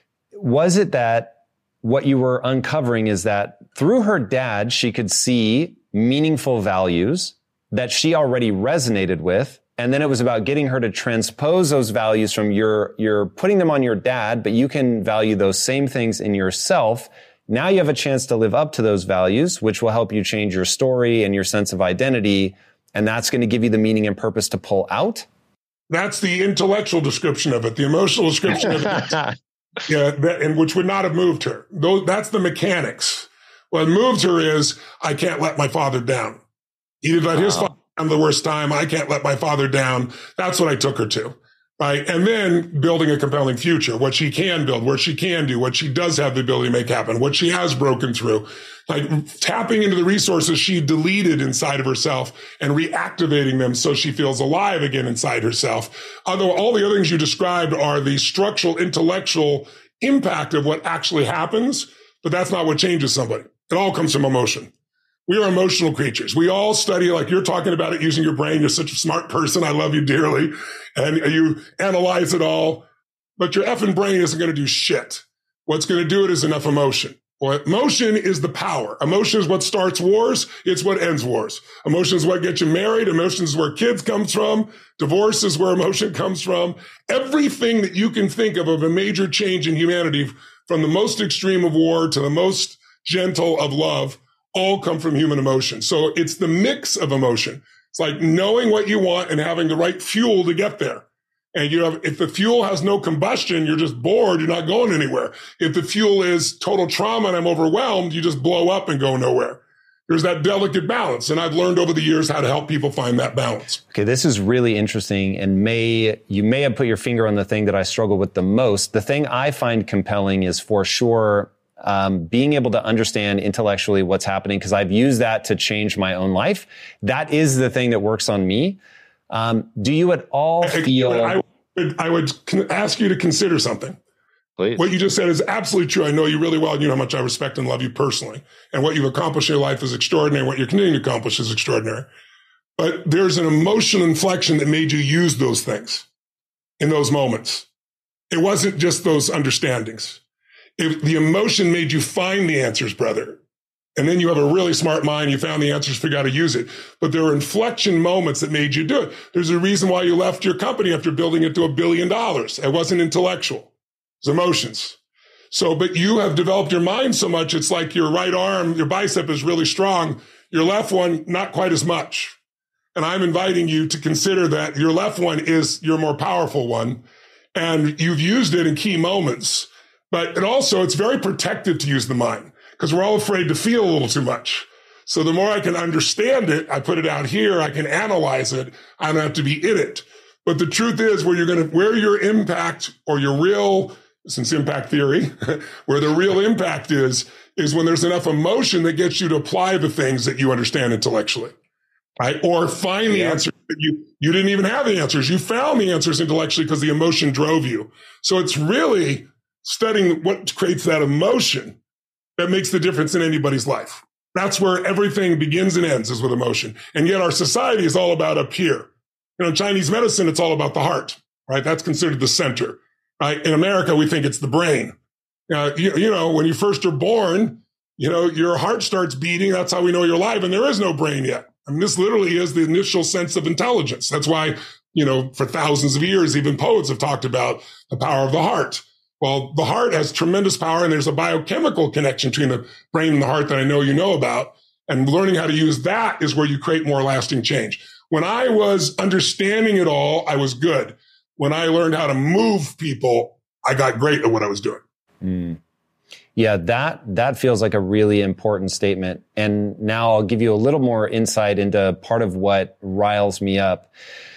was it that what you were uncovering is that through her dad, she could see meaningful values that she already resonated with, and then it was about getting her to transpose those values from your, you're putting them on your dad, but you can value those same things in yourself. Now you have a chance to live up to those values, which will help you change your story and your sense of identity. And that's going to give you the meaning and purpose to pull out. That's the intellectual description of it. The emotional description of it, yeah, that, and which would not have moved her. Those, that's the mechanics. What moved her is, I can't let my father down. He did let wow. his father down the worst time. I can't let my father down. That's what I took her to. Right. And then building a compelling future, what she can build, what she can do, what she does have the ability to make happen, what she has broken through, like tapping into the resources she deleted inside of herself and reactivating them so she feels alive again inside herself. Although all the other things you described are the structural, intellectual impact of what actually happens, but that's not what changes somebody. It all comes from emotion. We are emotional creatures. We all study, like you're talking about it using your brain. You're such a smart person. I love you dearly. And you analyze it all, but your effing brain isn't going to do shit. What's going to do it is enough emotion. Well, emotion is the power. Emotion is what starts wars. It's what ends wars. Emotion is what gets you married. Emotion is where kids comes from. Divorce is where emotion comes from. Everything that you can think of of a major change in humanity, from the most extreme of war to the most gentle of love, all come from human emotion. So it's the mix of emotion. It's like knowing what you want and having the right fuel to get there. And you have, if the fuel has no combustion, you're just bored. You're not going anywhere. If the fuel is total trauma and I'm overwhelmed, you just blow up and go nowhere. There's that delicate balance. And I've learned over the years how to help people find that balance. Okay, this is really interesting, and may you may have put your finger on the thing that I struggle with the most. The thing I find compelling is for sure um, being able to understand intellectually what's happening, because I've used that to change my own life. That is the thing that works on me. Um, do you at all feel... I, I, would, I would ask you to consider something. Please. What you just said is absolutely true. I know you really well. And you know how much I respect and love you personally. And what you've accomplished in your life is extraordinary. What you're continuing to accomplish is extraordinary. But there's an emotional inflection that made you use those things in those moments. It wasn't just those understandings. It, the emotion made you find the answers, brother. And then you have a really smart mind. You found the answers, figure out how to use it. But there were inflection moments that made you do it. There's a reason why you left your company after building it to a billion dollars. It wasn't intellectual. Emotions. So, but you have developed your mind so much, it's like your right arm, your bicep is really strong. Your left one, not quite as much. And I'm inviting you to consider that your left one is your more powerful one. And you've used it in key moments. But it also, it's very protective to use the mind because we're all afraid to feel a little too much. So the more I can understand it, I put it out here, I can analyze it. I don't have to be in it. But the truth is where you're going to, where your impact or your real since impact theory, where the real impact is, is when there's enough emotion that gets you to apply the things that you understand intellectually, right? Or find the yeah. answers that you, you didn't even have the answers. You found the answers intellectually because the emotion drove you. So it's really studying what creates that emotion that makes the difference in anybody's life. That's where everything begins and ends, is with emotion. And yet our society is all about up here. You know, in Chinese medicine, it's all about the heart, right? That's considered the center. Right? In America, we think it's the brain. Uh, you, you know, when you first are born, you know, your heart starts beating. That's how we know you're alive. And there is no brain yet. I mean, this literally is the initial sense of intelligence. That's why, you know, for thousands of years, even poets have talked about the power of the heart. Well, the heart has tremendous power, and there's a biochemical connection between the brain and the heart that I know you know about. And learning how to use that is where you create more lasting change. When I was understanding it all, I was good. When I learned how to move people, I got great at what I was doing. Mm. Yeah, that that feels like a really important statement. And now I'll give you a little more insight into part of what riles me up.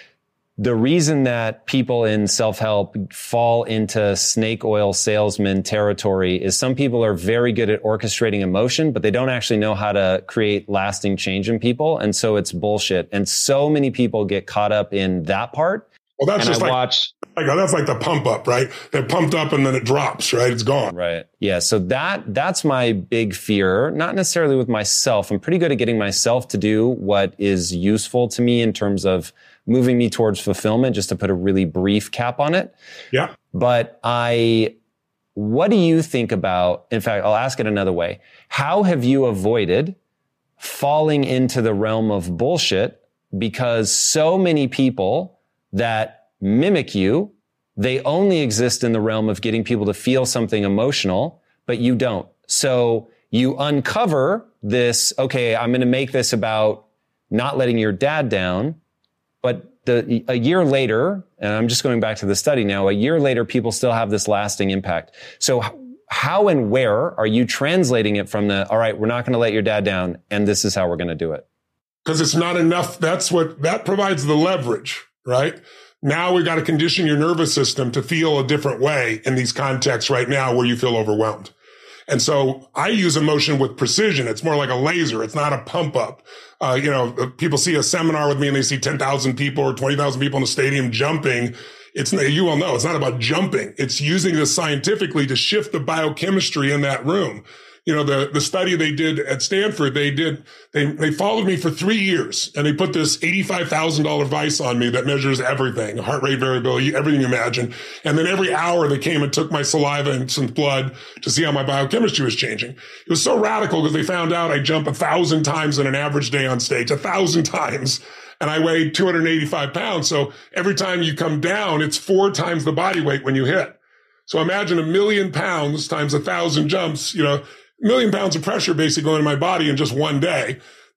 The reason that people in self-help fall into snake oil salesman territory is some people are very good at orchestrating emotion, but they don't actually know how to create lasting change in people. And so it's bullshit. And so many people get caught up in that part. Well, that's and just I like, watch, like, that's like the pump up, right? They're pumped up and then it drops, right? It's gone. Right. Yeah. So that, that's my big fear, not necessarily with myself. I'm pretty good at getting myself to do what is useful to me in terms of moving me towards fulfillment, just to put a really brief cap on it. Yeah. But I, what do you think about, in fact, I'll ask it another way. How have you avoided falling into the realm of bullshit? Because so many people that mimic you, they only exist in the realm of getting people to feel something emotional, but you don't. So you uncover this, okay, I'm going to make this about not letting your dad down. But the, a year later, and I'm just going back to the study now, a year later, people still have this lasting impact. So how and where are you translating it from the, all right, we're not going to let your dad down, and this is how we're going to do it? Because it's not enough. That's what, that provides the leverage. Right? Now we got to condition your nervous system to feel a different way in these contexts right now where you feel overwhelmed. And so I use emotion with precision. It's more like a laser. It's not a pump up. Uh, you know, people see a seminar with me and they see ten thousand people or twenty thousand people in the stadium jumping. It's, you will know, it's not about jumping. It's using this scientifically to shift the biochemistry in that room. You know, the, the study they did at Stanford, they did, they, they followed me for three years and they put this eighty-five thousand dollars device on me that measures everything, heart rate variability, everything you imagine. And then every hour they came and took my saliva and some blood to see how my biochemistry was changing. It was so radical because they found out I jump a thousand times in an average day on stage, a thousand times. And I weighed two hundred eighty-five pounds. So every time you come down, it's four times the body weight when you hit. So imagine a million pounds times a thousand jumps, you know, a million pounds of pressure basically going in my body in just one day.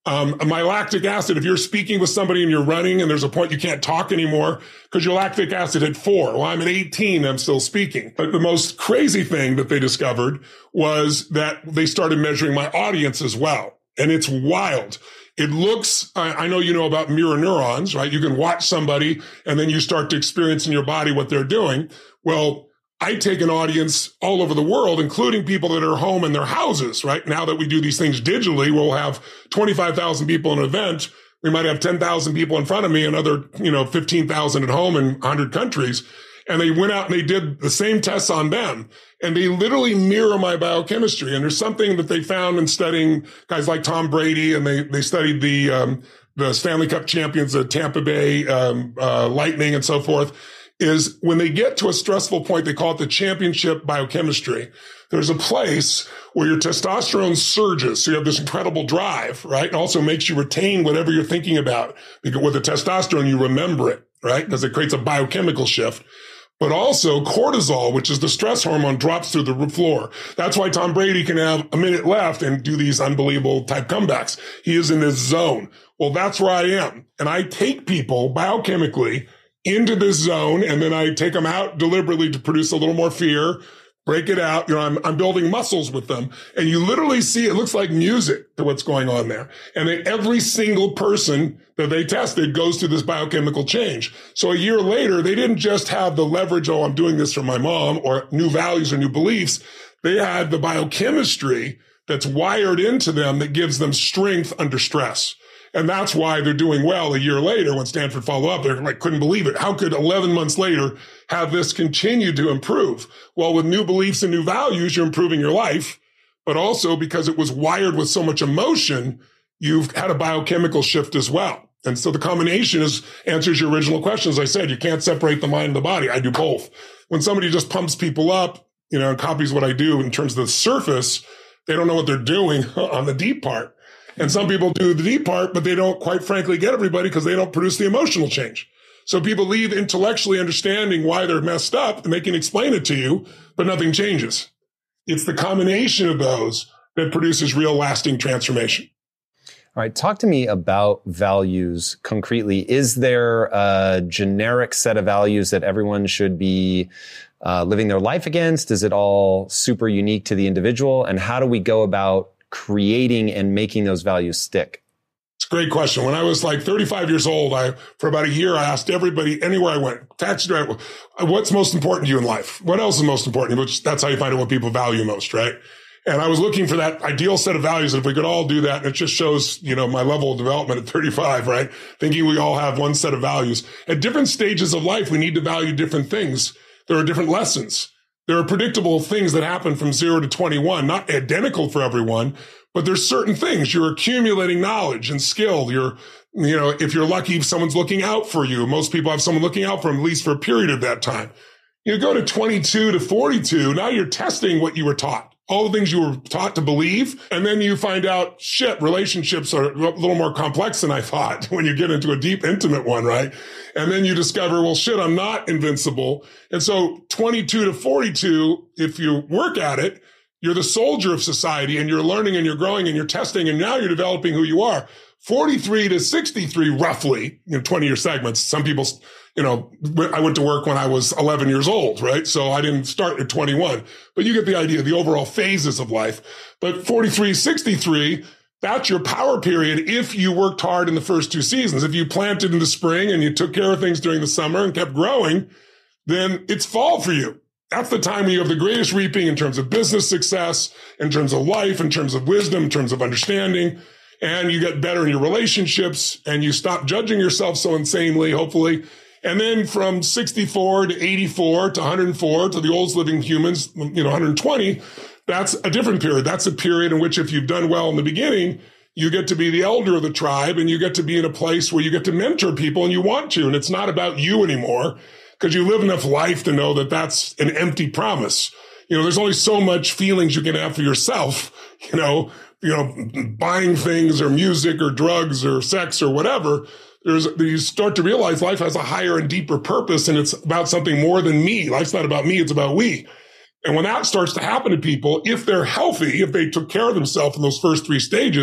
Um, my lactic acid, if you're speaking with somebody and you're running and there's a point you can't talk anymore because your lactic acid at four. Well, I'm at eighteen. I'm still speaking. But the most crazy thing that they discovered was that they started measuring my audience as well. And it's wild. It looks, I, I know you know about mirror neurons, right? You can watch somebody and then you start to experience in your body what they're doing. Well, I take an audience all over the world, including people that are home in their houses, right? Now that we do these things digitally, we'll have twenty-five thousand people in an event. We might have ten thousand people in front of me, another, you know, fifteen thousand at home in one hundred countries. And they went out and they did the same tests on them. And they literally mirror my biochemistry. And there's something that they found in studying guys like Tom Brady, and they, they studied the, um, the Stanley Cup champions, the Tampa Bay, um, uh, Lightning and so forth. Is when they get to a stressful point, they call it the championship biochemistry. There's a place where your testosterone surges. So you have this incredible drive, right? It also makes you retain whatever you're thinking about. Because with the testosterone, you remember it, right? Because it creates a biochemical shift. But also cortisol, which is the stress hormone, drops through the floor. That's why Tom Brady can have a minute left and do these unbelievable type comebacks. He is in this zone. Well, that's where I am. And I take people biochemically into this zone, and then I take them out deliberately to produce a little more fear, break it out. You know, I'm, I'm building muscles with them, and you literally see it looks like music to what's going on there. And then every single person that they tested goes through this biochemical change. So a year later, they didn't just have the leverage, oh, I'm doing this for my mom, or new values or new beliefs. They had the biochemistry that's wired into them that gives them strength under stress. And that's why they're doing well a year later. When Stanford followed up, they're like, couldn't believe it. How could eleven months later have this continue to improve? Well, with new beliefs and new values, you're improving your life, but also because it was wired with so much emotion, you've had a biochemical shift as well. And so the combination is answers your original question. As I said, you can't separate the mind and the body. I do both. When somebody just pumps people up, you know, and copies what I do in terms of the surface, they don't know what they're doing on the deep part. And some people do the deep part, but they don't quite frankly get everybody because they don't produce the emotional change. So people leave intellectually understanding why they're messed up, and they can explain it to you, but nothing changes. It's the combination of those that produces real lasting transformation. All right. Talk to me about values concretely. Is there a generic set of values that everyone should be uh, living their life against? Is it all super unique to the individual? And how do we go about creating and making those values stick? It's a great question. When I was like thirty-five years old, I, for about a year, I asked everybody anywhere I went, taxi driver, what's most important to you in life? What else is most important? Which that's how you find out what people value most, right? And I was looking for that ideal set of values. And if we could all do that, and it just shows, you know, my level of development at thirty-five, right? Thinking we all have one set of values. At different stages of life, we need to value different things. There are different lessons. There are predictable things that happen from zero to twenty-one, not identical for everyone, but there's certain things. You're accumulating knowledge and skill. You're, you know, if you're lucky, if someone's looking out for you. Most people have someone looking out for them, at least for a period of that time. You go to twenty-two to forty-two. Now you're testing what you were taught, all the things you were taught to believe. And then you find out, shit, relationships are a little more complex than I thought when you get into a deep, intimate one, right? And then you discover, well, shit, I'm not invincible. And so twenty-two to forty-two, if you work at it, you're the soldier of society, and you're learning and you're growing and you're testing, and now you're developing who you are. forty-three to sixty-three, roughly, you know, twenty year segments. Some people, you know, I went to work when I was eleven years old, right? So I didn't start at twenty-one, but you get the idea, the overall phases of life. But forty-three, sixty-three, that's your power period if you worked hard in the first two seasons. If you planted in the spring and you took care of things during the summer and kept growing, then it's fall for you. That's the time when you have the greatest reaping in terms of business success, in terms of life, in terms of wisdom, in terms of understanding. And you get better in your relationships, and you stop judging yourself so insanely, hopefully. And then from sixty-four to eighty-four to one hundred four to the oldest living humans, you know, one hundred twenty, that's a different period. That's a period in which if you've done well in the beginning, you get to be the elder of the tribe, and you get to be in a place where you get to mentor people, and you want to. And it's not about you anymore, because you live enough life to know that that's an empty promise. You know, there's only so much feelings you can have for yourself, you know, you know, buying things or music or drugs or sex or whatever. There's, you start to realize life has a higher and deeper purpose, and it's about something more than me. Life's not about me. It's about we. And when that starts to happen to people, if they're healthy, if they took care of themselves in those first three stages,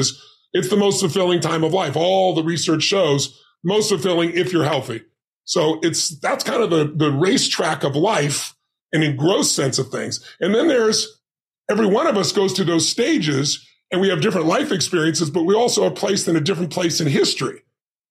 It's the most fulfilling time of life. All the research shows most fulfilling if you're healthy. So it's, that's kind of the, the racetrack of life and in gross sense of things. And then there's every one of us goes through those stages and we have different life experiences, but we also are placed in a different place in history.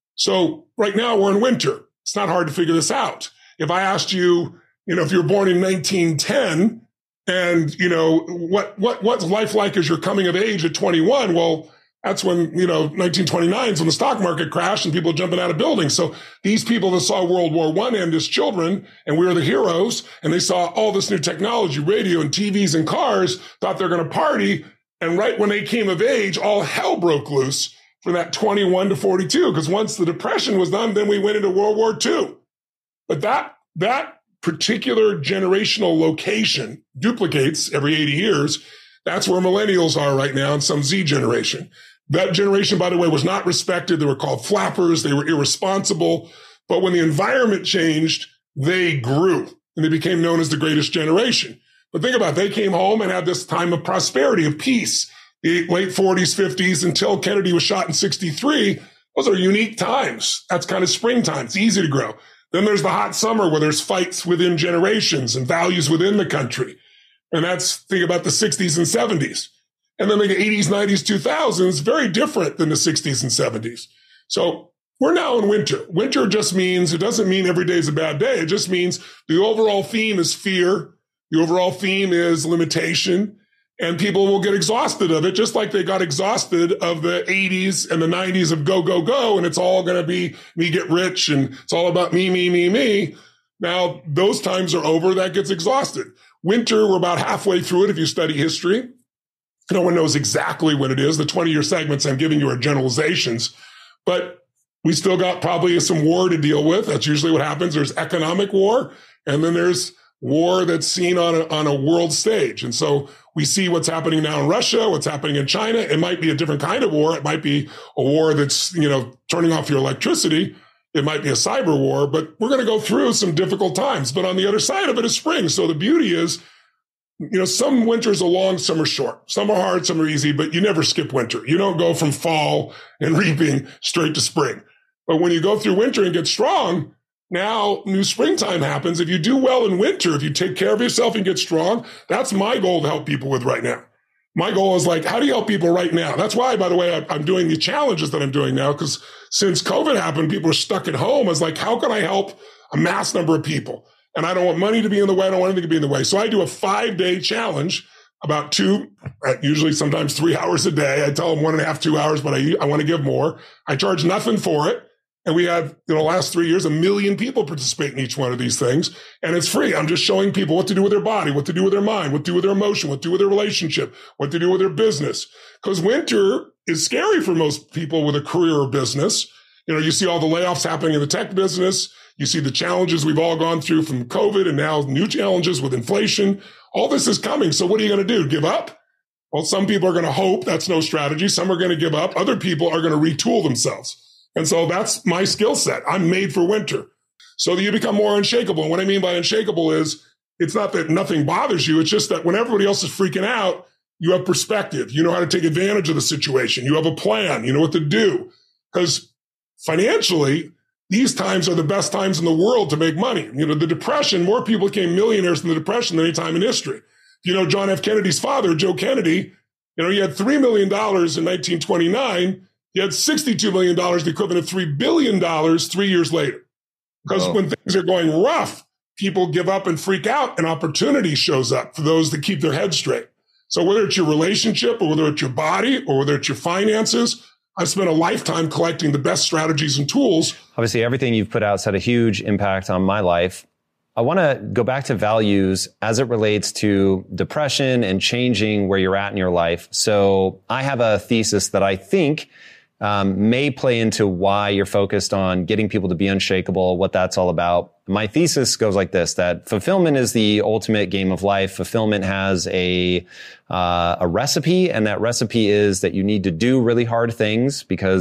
So right now we're in winter. It's not hard to figure this out. If I asked you, you know, if you were born in nineteen ten and, you know, what, what, what's life like as you're coming of age at twenty-one? Well, that's when, you know, nineteen twenty-nine is when the stock market crashed and people jumping out of buildings. So these people that saw World War One end as children and we were the heroes and they saw all this new technology, radio and T Vs and cars, thought they're going to party. And right when they came of age, all hell broke loose from that twenty-one to forty-two. Because once the Depression was done, then we went into World War Two. But that, that particular generational location duplicates every eighty years. That's where millennials are right now and some Z generation. That generation, by the way, was not respected. They were called flappers. They were irresponsible. But when the environment changed, they grew and they became known as the greatest generation. But think about it. They came home and had this time of prosperity, of peace, the late forties, fifties, until Kennedy was shot in sixty-three. Those are unique times. That's kind of springtime. It's easy to grow. Then there's the hot summer where there's fights within generations and values within the country. And that's, think about the sixties and seventies. And then the eighties, nineties, two thousands, very different than the sixties and seventies. So we're now in winter. Winter just means, it doesn't mean every day is a bad day. It just means the overall theme is fear. The overall theme is limitation. And people will get exhausted of it, just like they got exhausted of the eighties and the nineties of go, go, go. And it's all going to be me get rich. And it's all about me, me, me, me. Now, those times are over. That gets exhausted. Winter, we're about halfway through it if you study history. No one knows exactly what it is. The twenty-year segments I'm giving you are generalizations. But we still got probably some war to deal with. That's usually what happens. There's economic war, and then there's war that's seen on a, on a world stage. And so we see what's happening now in Russia, what's happening in China. It might be a different kind of war. It might be a war that's, you know, turning off your electricity. It might be a cyber war, but we're going to go through some difficult times. But on the other side of it is spring. So the beauty is, you know, some winters are long, some are short. Some are hard, some are easy, but you never skip winter. You don't go from fall and reaping straight to spring. But when you go through winter and get strong, now new springtime happens. If you do well in winter, if you take care of yourself and get strong, that's my goal to help people with right now. My goal is like, how do you help people right now? That's why, by the way, I'm doing the challenges that I'm doing now, because since COVID happened, people are stuck at home. I was like, how can I help a mass number of people? And I don't want money to be in the way. I don't want anything to be in the way. So I do a five day challenge, about two, usually sometimes three hours a day. I tell them one and a half, two hours, but I, I want to give more. I charge nothing for it. And we have, in the last three years, a million people participate in each one of these things. And it's free. I'm just showing people what to do with their body, what to do with their mind, what to do with their emotion, what to do with their relationship, what to do with their business. Because winter is scary for most people with a career or business. You know, you see all the layoffs happening in the tech business. You see the challenges we've all gone through from COVID and now new challenges with inflation. All this is coming. So what are you going to do? Give up? Well, some people are going to hope. That's no strategy. Some are going to give up. Other people are going to retool themselves. And so that's my skill set. I'm made for winter. So that you become more unshakable. And what I mean by unshakable is it's not that nothing bothers you. It's just that when everybody else is freaking out, you have perspective. You know how to take advantage of the situation. You have a plan. You know what to do. Because financially, these times are the best times in the world to make money. You know, the Depression, more people became millionaires in the Depression than any time in history. You know, John F. Kennedy's father, Joe Kennedy, you know, he had three million dollars in nineteen twenty-nine. He had sixty-two million dollars, the equivalent of three billion dollars three years later. Because oh. when things are going rough, people give up and freak out, and opportunity shows up for those that keep their head straight. So whether it's your relationship or whether it's your body or whether it's your finances, I've spent a lifetime collecting the best strategies and tools. Obviously, everything you've put out has had a huge impact on my life. I want to go back to values as it relates to depression and changing where you're at in your life. So I have a thesis that I think um, may play into why you're focused on getting people to be unshakable, what that's all about. My thesis goes like this, that fulfillment is the ultimate game of life. Fulfillment has a uh, a recipe, and that recipe is that you need to do really hard things because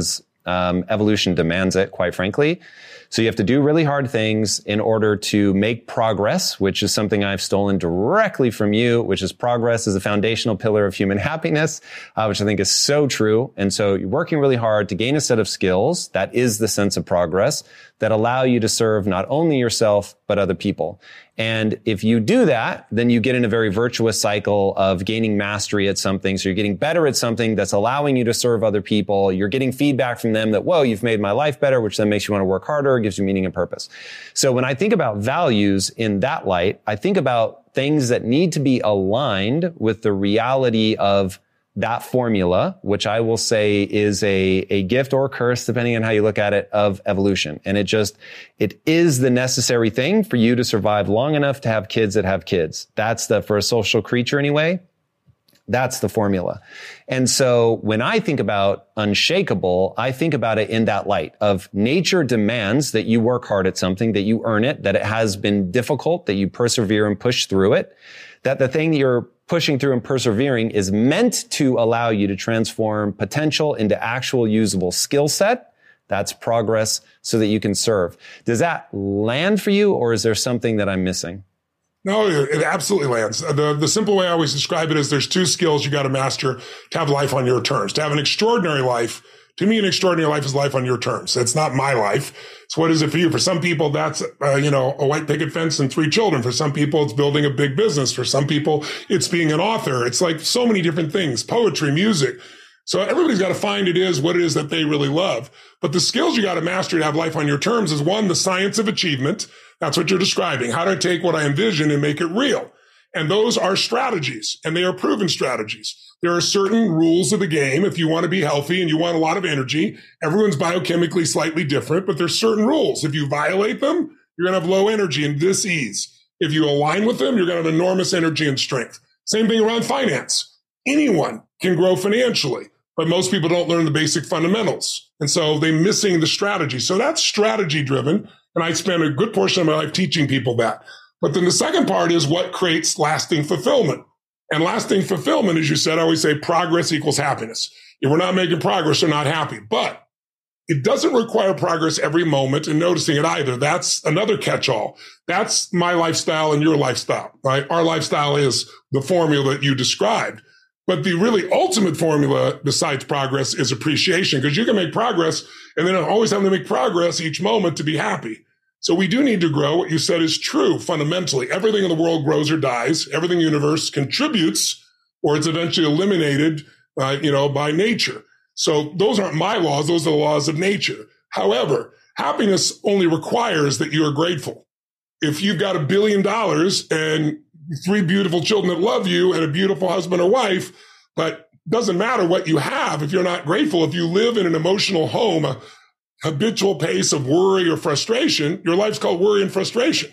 Um, evolution demands it, quite frankly. So you have to do really hard things in order to make progress, which is something I've stolen directly from you, which is progress is a foundational pillar of human happiness, uh, which I think is so true. And so you're working really hard to gain a set of skills. That is the sense of progress that allow you to serve not only yourself, but other people. And if you do that, then you get in a very virtuous cycle of gaining mastery at something. So you're getting better at something that's allowing you to serve other people. You're getting feedback from them that, whoa, you've made my life better, which then makes you want to work harder, gives you meaning and purpose. So when I think about values in that light, I think about things that need to be aligned with the reality of that formula, which I will say is a, a gift or a curse, depending on how you look at it, of evolution. And it just, it is the necessary thing for you to survive long enough to have kids that have kids. That's the, for a social creature anyway, that's the formula. And so when I think about unshakable, I think about it in that light of nature demands that you work hard at something, that you earn it, that it has been difficult, that you persevere and push through it, that the thing that you're pushing through and persevering is meant to allow you to transform potential into actual usable skill set. That's progress so that you can serve. Does that land for you, or is there something that I'm missing? No, it absolutely lands. The, the simple way I always describe it is there's two skills you got to master to have life on your terms. To have an extraordinary life, to me, an extraordinary life is life on your terms. It's not my life. So what is it for you? For some people, that's, uh, you know, a white picket fence and three children. For some people, it's building a big business. For some people, it's being an author. It's like so many different things, poetry, music. So everybody's got to find it is what it is that they really love. But the skills you got to master to have life on your terms is one, the science of achievement. That's what you're describing. How do I take what I envision and make it real? And those are strategies, and they are proven strategies. There are certain rules of the game. If you want to be healthy and you want a lot of energy, everyone's biochemically slightly different, but there's certain rules. If you violate them, you're going to have low energy and dis-ease. If you align with them, you're going to have enormous energy and strength. Same thing around finance. Anyone can grow financially, but most people don't learn the basic fundamentals. And so they're missing the strategy. So that's strategy driven. And I spend a good portion of my life teaching people that. But then the second part is what creates lasting fulfillment. And lasting fulfillment, as you said, I always say progress equals happiness. If we're not making progress, we're not happy. But it doesn't require progress every moment and noticing it either. That's another catch-all. That's my lifestyle and your lifestyle, right? Our lifestyle is the formula that you described. But the really ultimate formula besides progress is appreciation, because you can make progress and then always having to make progress each moment to be happy. So we do need to grow. What you said is true fundamentally. Everything in the world grows or dies. Everything in the universe contributes or it's eventually eliminated, uh, you know, by nature. So those aren't my laws. Those are the laws of nature. However, happiness only requires that you are grateful. If you've got a billion dollars and three beautiful children that love you and a beautiful husband or wife, but doesn't matter what you have if you're not grateful. If you live in an emotional home, a habitual pace of worry or frustration, your life's called worry and frustration.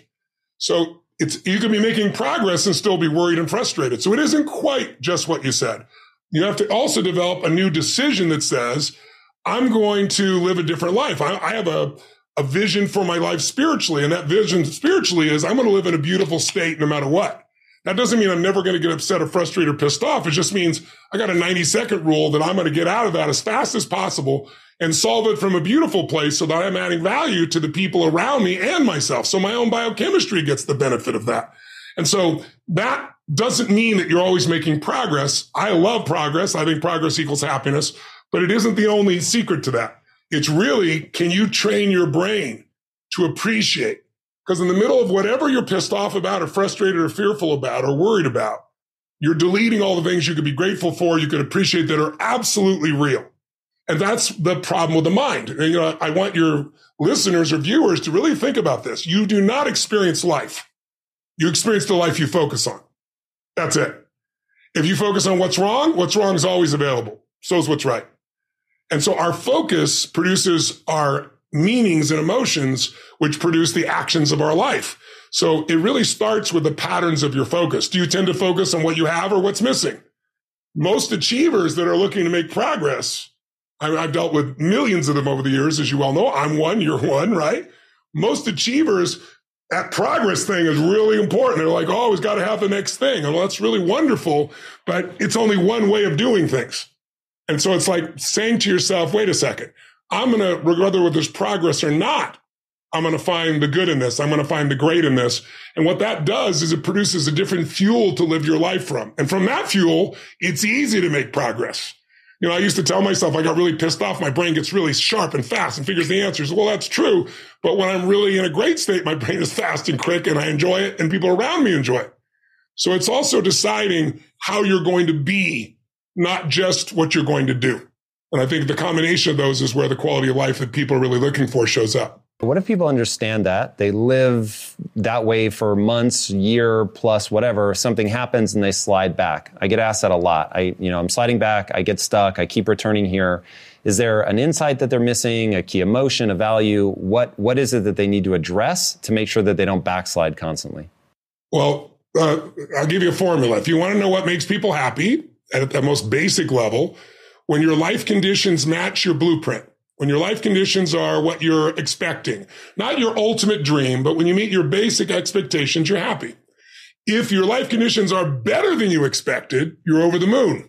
So it's, you can be making progress and still be worried and frustrated. So it isn't quite just what you said. You have to also develop a new decision that says, I'm going to live a different life. I, I have a, a vision for my life spiritually. And that vision spiritually is I'm going to live in a beautiful state no matter what. That doesn't mean I'm never going to get upset or frustrated or pissed off. It just means I got a ninety second rule that I'm going to get out of that as fast as possible and solve it from a beautiful place so that I'm adding value to the people around me and myself. So my own biochemistry gets the benefit of that. And so that doesn't mean that you're always making progress. I love progress. I think progress equals happiness, but it isn't the only secret to that. It's really, can you train your brain to appreciate? Because in the middle of whatever you're pissed off about or frustrated or fearful about or worried about, you're deleting all the things you could be grateful for, you could appreciate that are absolutely real. And that's the problem with the mind. And, you know, I want your listeners or viewers to really think about this. You do not experience life. You experience the life you focus on. That's it. If you focus on what's wrong, what's wrong is always available. So is what's right. And so our focus produces our meanings and emotions, which produce the actions of our life. So it really starts with the patterns of your focus. Do you tend to focus on what you have or what's missing? Most achievers that are looking to make progress, I, I've dealt with millions of them over the years, as you well know. I'm one, you're one, right? Most achievers, that progress thing is really important. They're like, oh, we've got to have the next thing. And well, that's really wonderful, but it's only one way of doing things. And so it's like saying to yourself, wait a second, I'm going to, whether there's progress or not, I'm going to find the good in this. I'm going to find the great in this. And what that does is it produces a different fuel to live your life from. And from that fuel, it's easy to make progress. You know, I used to tell myself I got really pissed off. My brain gets really sharp and fast and figures the answers. Well, that's true. But when I'm really in a great state, my brain is fast and quick and I enjoy it and people around me enjoy it. So it's also deciding how you're going to be, not just what you're going to do. And I think the combination of those is where the quality of life that people are really looking for shows up. What if people understand that? They live that way for months, year plus, whatever. Something happens and they slide back. I get asked that a lot. I, you know, I'm sliding back. I get stuck. I keep returning here. Is there an insight that they're missing, a key emotion, a value? What, what is it that they need to address to make sure that they don't backslide constantly? Well, uh, I'll give you a formula. If you want to know what makes people happy at the most basic level, when your life conditions match your blueprint, when your life conditions are what you're expecting, not your ultimate dream, but when you meet your basic expectations, you're happy. If your life conditions are better than you expected, you're over the moon.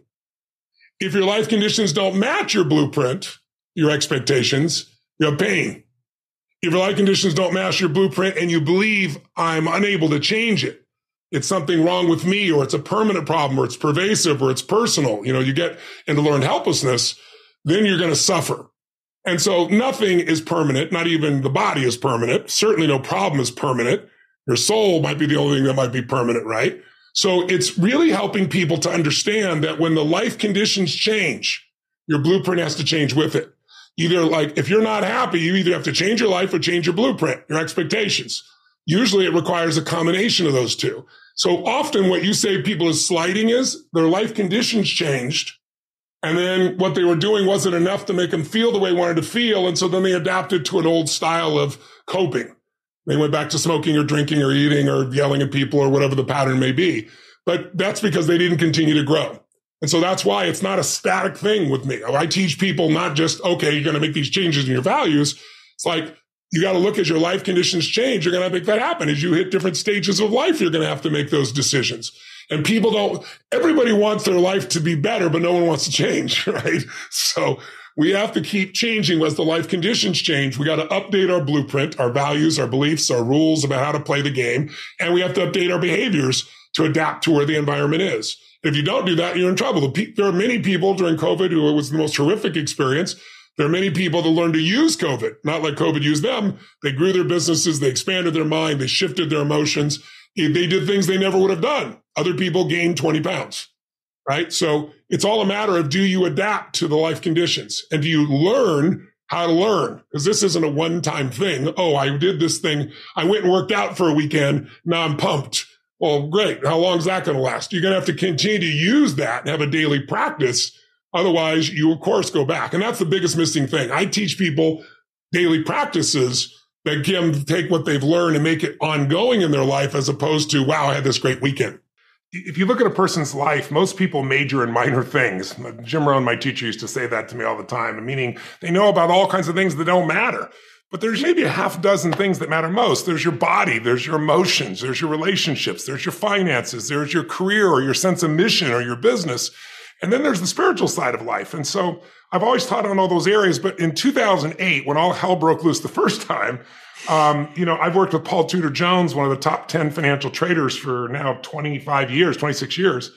If your life conditions don't match your blueprint, your expectations, you have pain. If your life conditions don't match your blueprint and you believe I'm unable to change it, it's something wrong with me, or it's a permanent problem, or it's pervasive, or it's personal, you know, you get into learned helplessness, then you're going to suffer. And so nothing is permanent. Not even the body is permanent. Certainly no problem is permanent. Your soul might be the only thing that might be permanent, right? So it's really helping people to understand that when the life conditions change, your blueprint has to change with it. Either like, if you're not happy, you either have to change your life or change your blueprint, your expectations. Usually it requires a combination of those two. So often what you say people is sliding is their life conditions changed. And then what they were doing wasn't enough to make them feel the way they wanted to feel. And so then they adapted to an old style of coping. They went back to smoking or drinking or eating or yelling at people or whatever the pattern may be. But that's because they didn't continue to grow. And so that's why it's not a static thing with me. I teach people not just, okay, you're going to make these changes in your values. It's like, you got to look as your life conditions change. You're going to make that happen. As you hit different stages of life, you're going to have to make those decisions. And people don't, everybody wants their life to be better, but no one wants to change, right? So we have to keep changing as the life conditions change. We got to update our blueprint, our values, our beliefs, our rules about how to play the game. And we have to update our behaviors to adapt to where the environment is. If you don't do that, you're in trouble. There are many people during COVID who it was the most horrific experience. There are many people that learned to use COVID, not like COVID used them. They grew their businesses. They expanded their mind. They shifted their emotions. They did things they never would have done. Other people gained twenty pounds, right? So it's all a matter of, do you adapt to the life conditions? And do you learn how to learn? Because this isn't a one-time thing. Oh, I did this thing. I went and worked out for a weekend. Now I'm pumped. Well, great. How long is that going to last? You're going to have to continue to use that and have a daily practice. Otherwise, you, of course, go back. And that's the biggest missing thing. I teach people daily practices that can take what they've learned and make it ongoing in their life, as opposed to, wow, I had this great weekend. If you look at a person's life, most people major in minor things. Jim Rohn, my teacher, used to say that to me all the time, meaning they know about all kinds of things that don't matter. But there's maybe a half dozen things that matter most. There's your body, there's your emotions, there's your relationships, there's your finances, there's your career or your sense of mission or your business. And then there's the spiritual side of life. And so I've always taught on all those areas. But in two thousand eight, when all hell broke loose the first time, um, you know, I've worked with Paul Tudor Jones, one of the top ten financial traders for now twenty-five years, twenty-six years.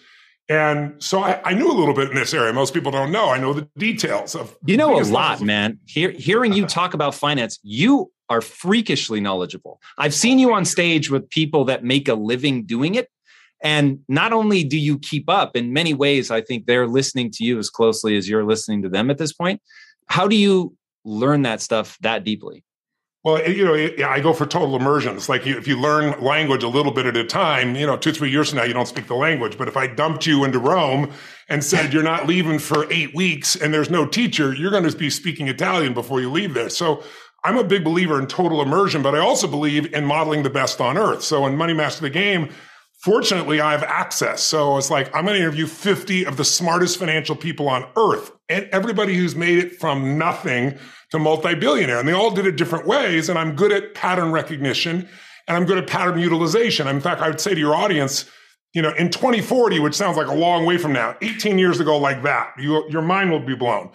And so I, I knew a little bit in this area. Most people don't know. I know the details of. You know a lot, man. Hear, hearing you talk about finance, you are freakishly knowledgeable. I've seen you on stage with people that make a living doing it. And not only do you keep up, in many ways, I think they're listening to you as closely as you're listening to them at this point. How do you learn that stuff that deeply? Well, you know, I go for total immersion. It's like if you learn language a little bit at a time, you know, two, three years from now, you don't speak the language. But if I dumped you into Rome and said you're not leaving for eight weeks and there's no teacher, you're going to be speaking Italian before you leave there. So I'm a big believer in total immersion, but I also believe in modeling the best on earth. So in Money Master the Game, fortunately, I have access. So it's like, I'm going to interview fifty of the smartest financial people on earth and everybody who's made it from nothing to multi-billionaire. And they all did it different ways. And I'm good at pattern recognition and I'm good at pattern utilization. In fact, I would say to your audience, you know, in twenty forty, which sounds like a long way from now, eighteen years ago like that, you, your mind will be blown.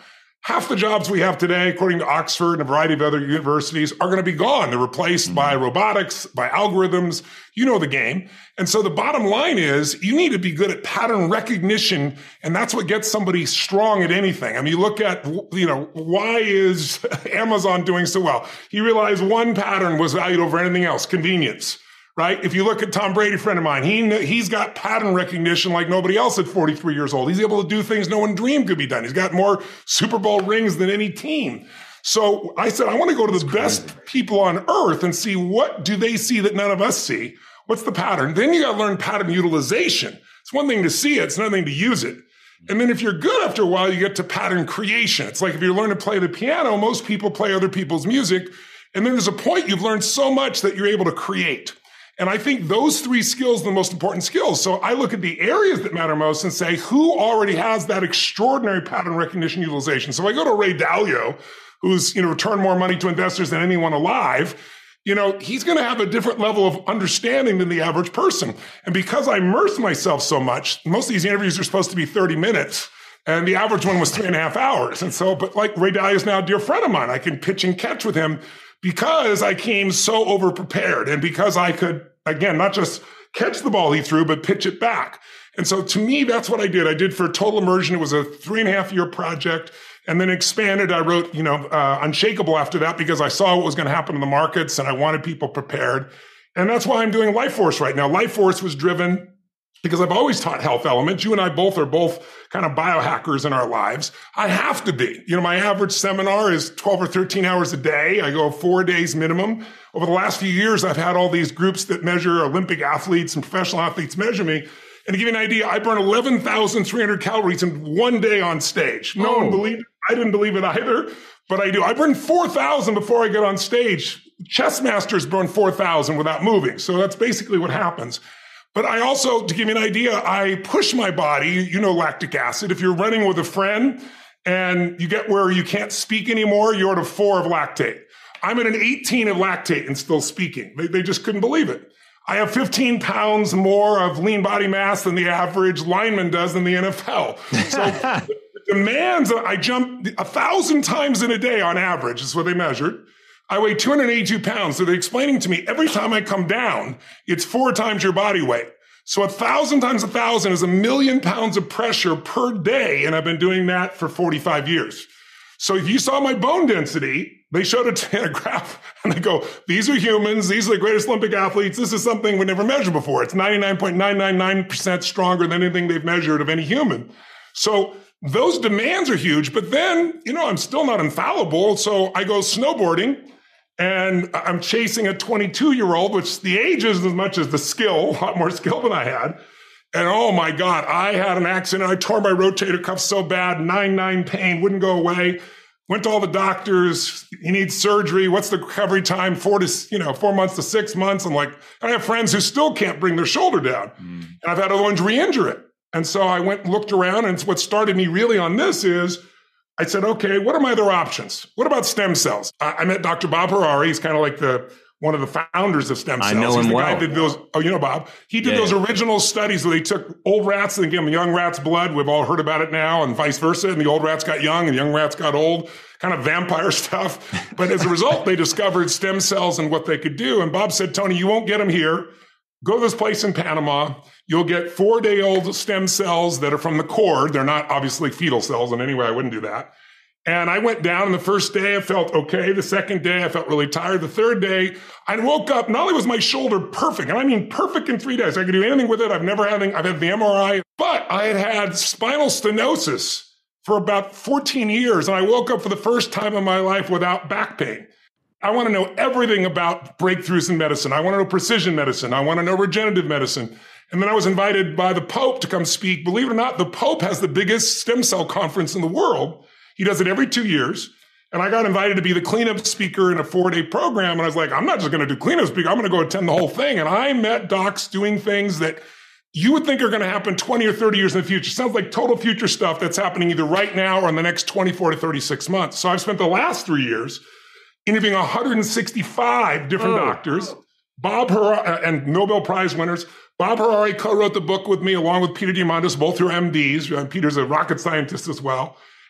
half the jobs we have today, according to Oxford and a variety of other universities, are going to be gone. They're replaced mm-hmm. by robotics, by algorithms. You know the game. And so the bottom line is you need to be good at pattern recognition. And that's what gets somebody strong at anything. I mean, you look at, you know, why is Amazon doing so well? He realized one pattern was valued over anything else, convenience. Right? If you look at Tom Brady, friend of mine, he, he's got pattern recognition like nobody else at forty-three years old. He's able to do things no one dreamed could be done. He's got more Super Bowl rings than any team. So I said, I want to go to the best people on earth and see what do they see that none of us see. What's the pattern? Then you got to learn pattern utilization. It's one thing to see it. It's another thing to use it. And then if you're good after a while, you get to pattern creation. It's like if you learn to play the piano, most people play other people's music. And then there's a point you've learned so much that you're able to create. And I think those three skills are the most important skills. So I look at the areas that matter most and say, who already has that extraordinary pattern recognition utilization? So I go to Ray Dalio, who's, you know, returned more money to investors than anyone alive. You know, he's going to have a different level of understanding than the average person. And because I immerse myself so much, most of these interviews are supposed to be thirty minutes. And the average one was three and a half hours. And so, but like Ray Dalio is now a dear friend of mine. I can pitch and catch with him because I came so over-prepared and because I could, again, not just catch the ball he threw, but pitch it back. And so to me, that's what I did. I did for Total Immersion. It was a three and a half year project and then expanded. I wrote, you know, uh, Unshakable after that because I saw what was going to happen in the markets and I wanted people prepared. And that's why I'm doing Life Force right now. Life Force was driven because I've always taught health elements. You and I both are both kind of biohackers in our lives. I have to be. You know, my average seminar is twelve or thirteen hours a day. I go four days minimum. Over the last few years, I've had all these groups that measure Olympic athletes and professional athletes measure me. And to give you an idea, I burn eleven thousand three hundred calories in one day on stage. No oh. one believed it. I didn't believe it either, but I do. I burn four thousand before I get on stage. Chess masters burn four thousand without moving. So that's basically what happens. But I also, to give you an idea, I push my body, you know, lactic acid. If you're running with a friend and you get where you can't speak anymore, you're at a four of lactate. I'm at an eighteen of lactate and still speaking. They, they just couldn't believe it. I have fifteen pounds more of lean body mass than the average lineman does in the N F L. So the demands, I jump a thousand times in a day on average is what they measured. I weigh two hundred eighty-two pounds. So they're explaining to me every time I come down, it's four times your body weight. So a thousand times a thousand is a million pounds of pressure per day. And I've been doing that for forty-five years. So if you saw my bone density, they showed it in a graph and they go, these are humans. These are the greatest Olympic athletes. This is something we never measured before. It's ninety-nine point nine nine nine percent stronger than anything they've measured of any human. So those demands are huge, but then, you know, I'm still not infallible. So I go snowboarding and I'm chasing a twenty-two year old, which the age isn't as much as the skill, a lot more skill than I had. And oh my God, I had an accident. I tore my rotator cuff so bad, nine nine pain, wouldn't go away. Went to all the doctors. He needs surgery. What's the recovery time? Four to, you know, four months to six months. I'm like, I have friends who still can't bring their shoulder down. Mm. And I've had other ones re-injure it. And so I went and looked around, and what started me really on this is I said, okay, what are my other options? What about stem cells? I, I met Doctor Bob Harari. He's kind of like the one of the founders of stem cells. I know He's him the well. guy that did those, oh, you know Bob. He did yeah, those yeah. original studies where they took old rats and gave them young rats blood. We've all heard about it now, and vice versa. And the old rats got young and young rats got old, kind of vampire stuff. But as a result, they discovered stem cells and what they could do. And Bob said, Tony, you won't get them here. Go to this place in Panama. You'll get four-day-old stem cells that are from the cord. They're not obviously fetal cells in any way. I wouldn't do that. And I went down, and the first day I felt okay. The second day I felt really tired. The third day I woke up. Not only was my shoulder perfect, and I mean perfect in three days. I could do anything with it. I've never had anything. I've had the M R I, but I had had spinal stenosis for about fourteen years. And I woke up for the first time in my life without back pain. I want to know everything about breakthroughs in medicine. I want to know precision medicine. I want to know regenerative medicine. And then I was invited by the Pope to come speak. Believe it or not, the Pope has the biggest stem cell conference in the world. He does it every two years. And I got invited to be the cleanup speaker in a four-day program. And I was like, I'm not just going to do cleanup speaker. I'm going to go attend the whole thing. And I met docs doing things that you would think are going to happen twenty or thirty years in the future. Sounds like total future stuff that's happening either right now or in the next twenty-four to thirty-six months. So I've spent the last three years interviewing one hundred sixty-five different oh. doctors, Bob Harari, and Nobel Prize winners. Bob Harari co-wrote the book with me along with Peter Diamandis, both who are M Ds. Peter's a rocket scientist as well.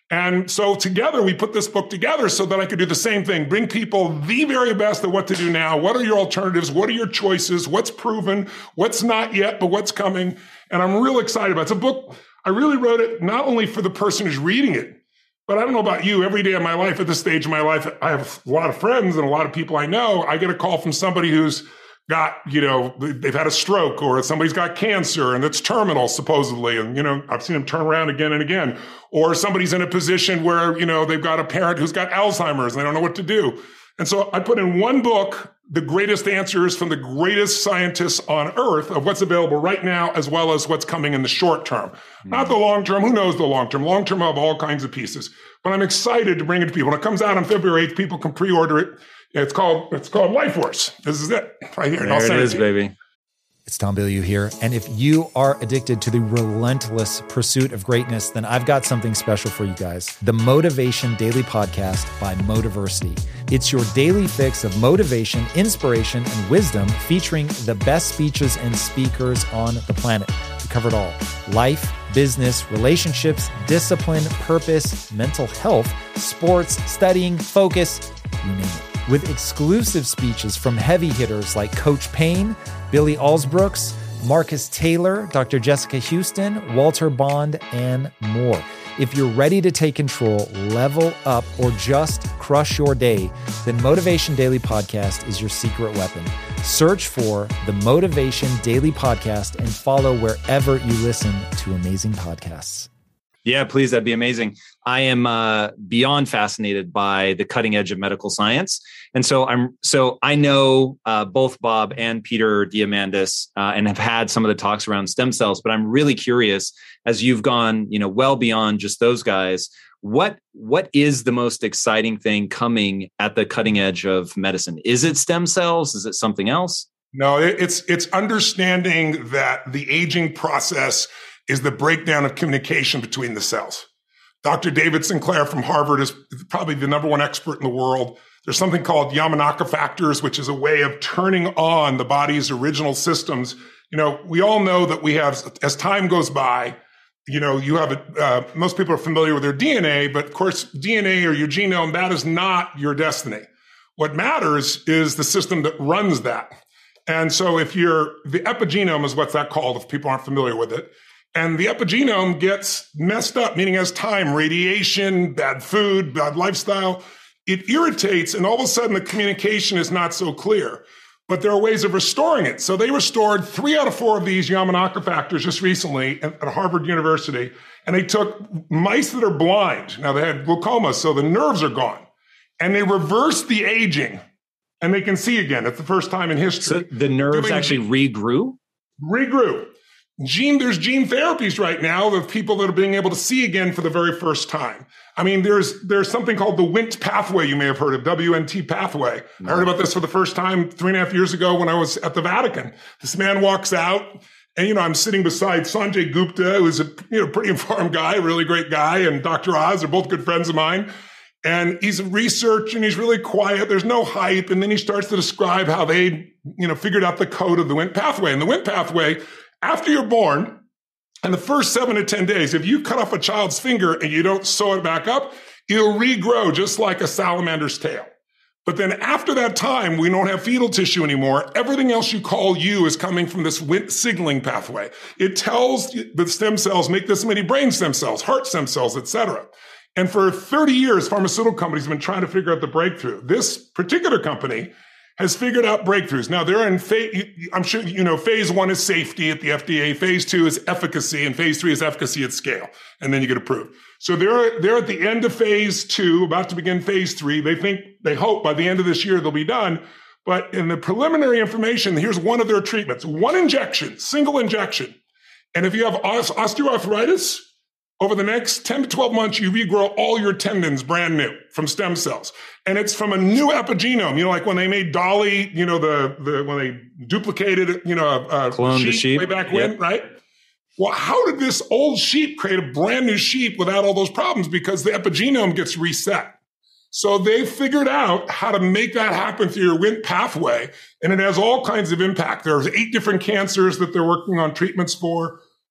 And so together we put this book together so that I could do the same thing, bring people the very best at what to do now. What are your alternatives? What are your choices? What's proven? What's not yet, but what's coming? And I'm real excited about it. It's a book. I really wrote it not only for the person who's reading it, but I don't know about you. Every day of my life, at this stage of my life, I have a lot of friends and a lot of people I know. I get a call from somebody who's got, you know, they've had a stroke, or somebody's got cancer and it's terminal supposedly. And, you know, I've seen them turn around again and again. Or somebody's in a position where, you know, they've got a parent who's got Alzheimer's and they don't know what to do. And so I put in one book the greatest answers from the greatest scientists on earth of what's available right now, as well as what's coming in the short term. Mm-hmm. Not the long term. Who knows the long term? Long term, I have all kinds of pieces. But I'm excited to bring it to people. When it comes out on February eighth, people can pre-order it. It's called, it's called Life Force. This is it right here. There it is, baby. It's Tom Bilyeu here. And if you are addicted to the relentless pursuit of greatness, then I've got something special for you guys. The Motivation Daily Podcast by Motiversity. It's your daily fix of motivation, inspiration, and wisdom, featuring the best speeches and speakers on the planet. We cover it all: life, business, relationships, discipline, purpose, mental health, sports, studying, focus, you name it. With exclusive speeches from heavy hitters like Coach Payne, Billy Alsbrooks, Marcus Taylor, Doctor Jessica Houston, Walter Bond, and more. If you're ready to take control, level up, or just crush your day, then Motivation Daily Podcast is your secret weapon. Search for the Motivation Daily Podcast and follow wherever you listen to amazing podcasts. Yeah, please. That'd be amazing. I am uh, beyond fascinated by the cutting edge of medical science. And so I'm, so I know uh, both Bob and Peter Diamandis uh, and have had some of the talks around stem cells, but I'm really curious, as you've gone, you know, well beyond just those guys, what, what is the most exciting thing coming at the cutting edge of medicine? Is it stem cells? Is it something else? No, it's, it's understanding that the aging process is the breakdown of communication between the cells. Doctor David Sinclair from Harvard is probably the number one expert in the world. There's something called Yamanaka factors, which is a way of turning on the body's original systems. You know, we all know that we have, as time goes by, you know, you have, a, uh, most people are familiar with their D N A, but of course, D N A or your genome, that is not your destiny. What matters is the system that runs that. And so if you're, the epigenome is what's that called, if people aren't familiar with it. And the epigenome gets messed up, meaning as time, radiation, bad food, bad lifestyle, it irritates, and all of a sudden the communication is not so clear. But there are ways of restoring it. So they restored three out of four of these Yamanaka factors just recently at, at Harvard University. And they took mice that are blind. Now they had glaucoma, so the nerves are gone. And they reversed the aging, and they can see again. It's the first time in history. So the nerves Doing, actually regrew? Regrew. Gene, there's gene therapies right now of people that are being able to see again for the very first time. I mean, there's there's something called the Wnt pathway you may have heard of, W N T pathway. Mm-hmm. I heard about this for the first time three and a half years ago when I was at the Vatican. This man walks out, and, you know, I'm sitting beside Sanjay Gupta, who's a, you know, pretty informed guy, a really great guy, and Doctor Oz. They're both good friends of mine. And he's researching, he's really quiet. There's no hype. And then he starts to describe how they, you know, figured out the code of the Wnt pathway. And the Wnt pathway, after you're born, and the first seven to ten days, if you cut off a child's finger and you don't sew it back up, it'll regrow just like a salamander's tail. But then after that time, we don't have fetal tissue anymore. Everything else you call you is coming from this Wnt signaling pathway. It tells the stem cells, make this many brain stem cells, heart stem cells, et cetera. And for thirty years, pharmaceutical companies have been trying to figure out the breakthrough. This particular company has figured out breakthroughs. Now they're in phase, I'm sure, you know, phase one is safety at the F D A. Phase two is efficacy, and phase three is efficacy at scale. And then you get approved. So they're, they're at the end of phase two, about to begin phase three. They think, they hope by the end of this year, they'll be done. But in the preliminary information, here's one of their treatments, one injection, single injection. And if you have osteoarthritis, over the next ten to twelve months, you regrow all your tendons brand new from stem cells. And it's from a new epigenome. You know, like when they made Dolly, you know, the, the when they duplicated, you know, a, a Clone sheep, the sheep way back when, yep. right? Well, how did this old sheep create a brand new sheep without all those problems? Because the epigenome gets reset. So they figured out how to make that happen through your Wnt pathway. And it has all kinds of impact. There's eight different cancers that they're working on treatments for.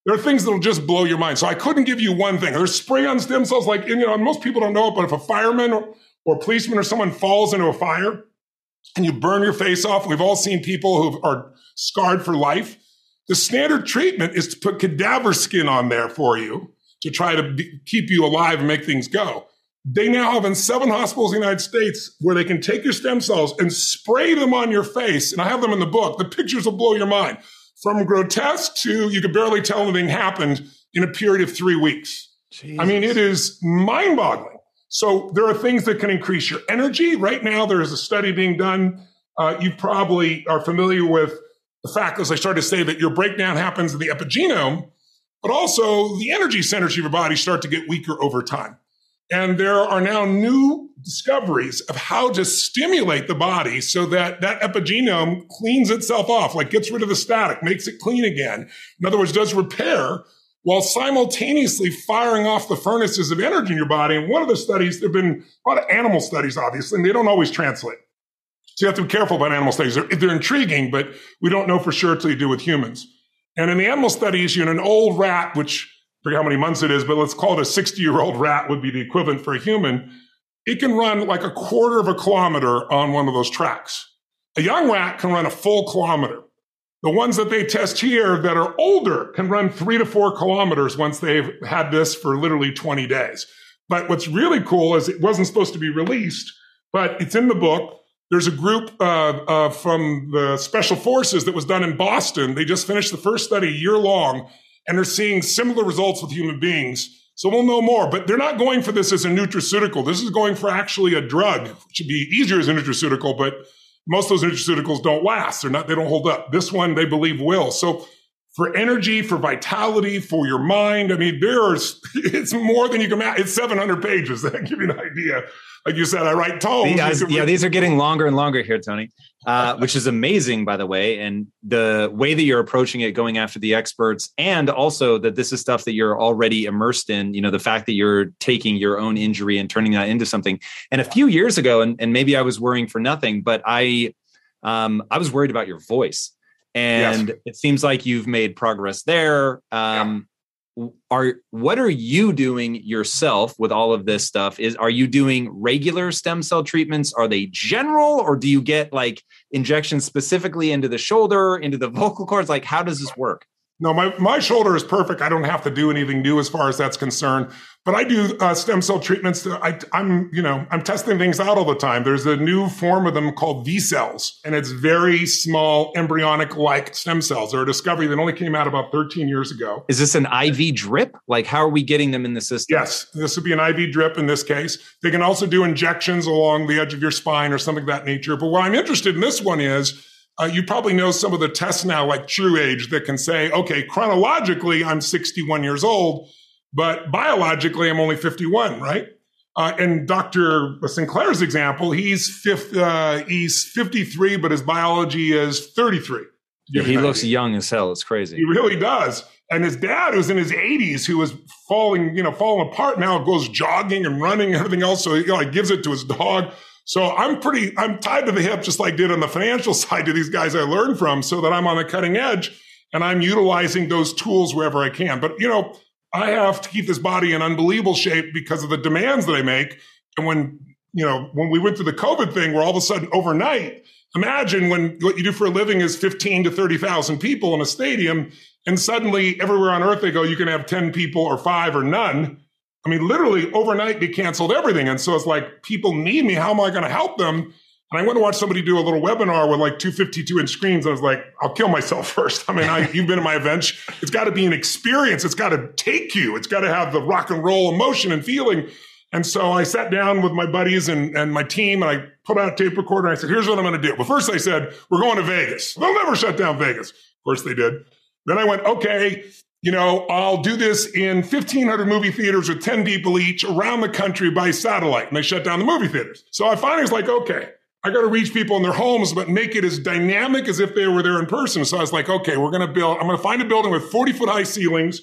There are things that'll just blow your mind. So I couldn't give you one thing. There's spray on stem cells, like, you know, most people don't know it, but if a fireman or, or policeman or someone falls into a fire and you burn your face off, we've all seen people who are scarred for life. The standard treatment is to put cadaver skin on there for you to try to be, keep you alive and make things go. They now have in seven hospitals in the United States where they can take your stem cells and spray them on your face. And I have them in the book. The pictures will blow your mind. From grotesque to you could barely tell anything happened in a period of three weeks. Jesus. I mean, it is mind-boggling. So there are things that can increase your energy. Right now, there is a study being done. Uh, you probably are familiar with the fact, as I started to say, that your breakdown happens in the epigenome, but also the energy centers of your body start to get weaker over time. And there are now new discoveries of how to stimulate the body so that that epigenome cleans itself off, like gets rid of the static, makes it clean again. In other words, does repair while simultaneously firing off the furnaces of energy in your body. And one of the studies, there have been a lot of animal studies, obviously, and they don't always translate. So you have to be careful about animal studies. They're, they're intriguing, but we don't know for sure until you do with humans. And in the animal studies, you know, an old rat, which I forget how many months it is, but let's call it a sixty-year-old rat would be the equivalent for a human. It can run like a quarter of a kilometer on one of those tracks. A young rat can run a full kilometer. The ones that they test here that are older can run three to four kilometers once they've had this for literally twenty days. But what's really cool is it wasn't supposed to be released, but it's in the book. There's a group uh, uh, from the Special Forces that was done in Boston. They just finished the first study a year long, and they're seeing similar results with human beings. So we'll know more, but they're not going for this as a nutraceutical. This is going for actually a drug, which should be easier as a nutraceutical, but most of those nutraceuticals don't last. They're not, they don't hold up. This one, they believe will. So for energy, for vitality, for your mind, I mean, there's, it's more than you can imagine. It's seven hundred pages. That give you an idea. Like you said, I write tomes. Yeah, yeah, these are getting longer and longer here, Tony, uh, which is amazing, by the way. And the way that you're approaching it, going after the experts, and also that this is stuff that you're already immersed in, you know, the fact that you're taking your own injury and turning that into something. And a few years ago, and, and maybe I was worrying for nothing, but I, um, I was worried about your voice. And yes. It seems like you've made progress there. Um, yeah. Are what are you doing yourself with all of this stuff? Is are you doing regular stem cell treatments? Are they general, or do you get like injections specifically into the shoulder, into the vocal cords? Like, how does this work? No, my, my shoulder is perfect. I don't have to do anything new as far as that's concerned. But I do uh, stem cell treatments. I, I'm, you know, I'm testing things out all the time. There's a new form of them called V cells, and it's very small embryonic-like stem cells. They're a discovery that only came out about thirteen years ago. Is this an I V drip? Like, how are we getting them in the system? Yes, this would be an I V drip in this case. They can also do injections along the edge of your spine or something of that nature. But what I'm interested in this one is, Uh, you probably know some of the tests now, like TrueAge, that can say, okay, chronologically, I'm sixty-one years old, but biologically, I'm only fifty-one, right? Uh, and Doctor Sinclair's example, he's fifth, uh, he's fifty-three, but his biology is thirty-three. Yeah, he looks young as hell. It's crazy. He really does. And his dad, who's in his eighties, who was falling, you know, falling apart now, goes jogging and running and everything else. So he like gives it to his dog. So I'm pretty, I'm tied to the hip, just like I did on the financial side to these guys I learned from, so that I'm on the cutting edge and I'm utilizing those tools wherever I can. But, you know, I have to keep this body in unbelievable shape because of the demands that I make. And when, you know, when we went through the COVID thing where all of a sudden overnight, imagine when what you do for a living is fifteen to thirty thousand people in a stadium, and suddenly everywhere on earth they go, you can have ten people or five or none. I mean, literally overnight, they canceled everything. And so it's like, people need me. How am I going to help them? And I went to watch somebody do a little webinar with like two fifty-two inch screens. I was like, I'll kill myself first. I mean, I, you've been to my events. It's got to be an experience. It's got to take you. It's got to have the rock and roll emotion and feeling. And so I sat down with my buddies and, and my team, and I put out a tape recorder. And I said, here's what I'm going to do. But first I said, we're going to Vegas. They'll never shut down Vegas. Of course they did. Then I went, okay, you know, I'll do this in fifteen hundred movie theaters with ten people each around the country by satellite. And they shut down the movie theaters. So I finally was like, okay, I got to reach people in their homes, but make it as dynamic as if they were there in person. So I was like, okay, we're going to build, I'm going to find a building with forty foot high ceilings.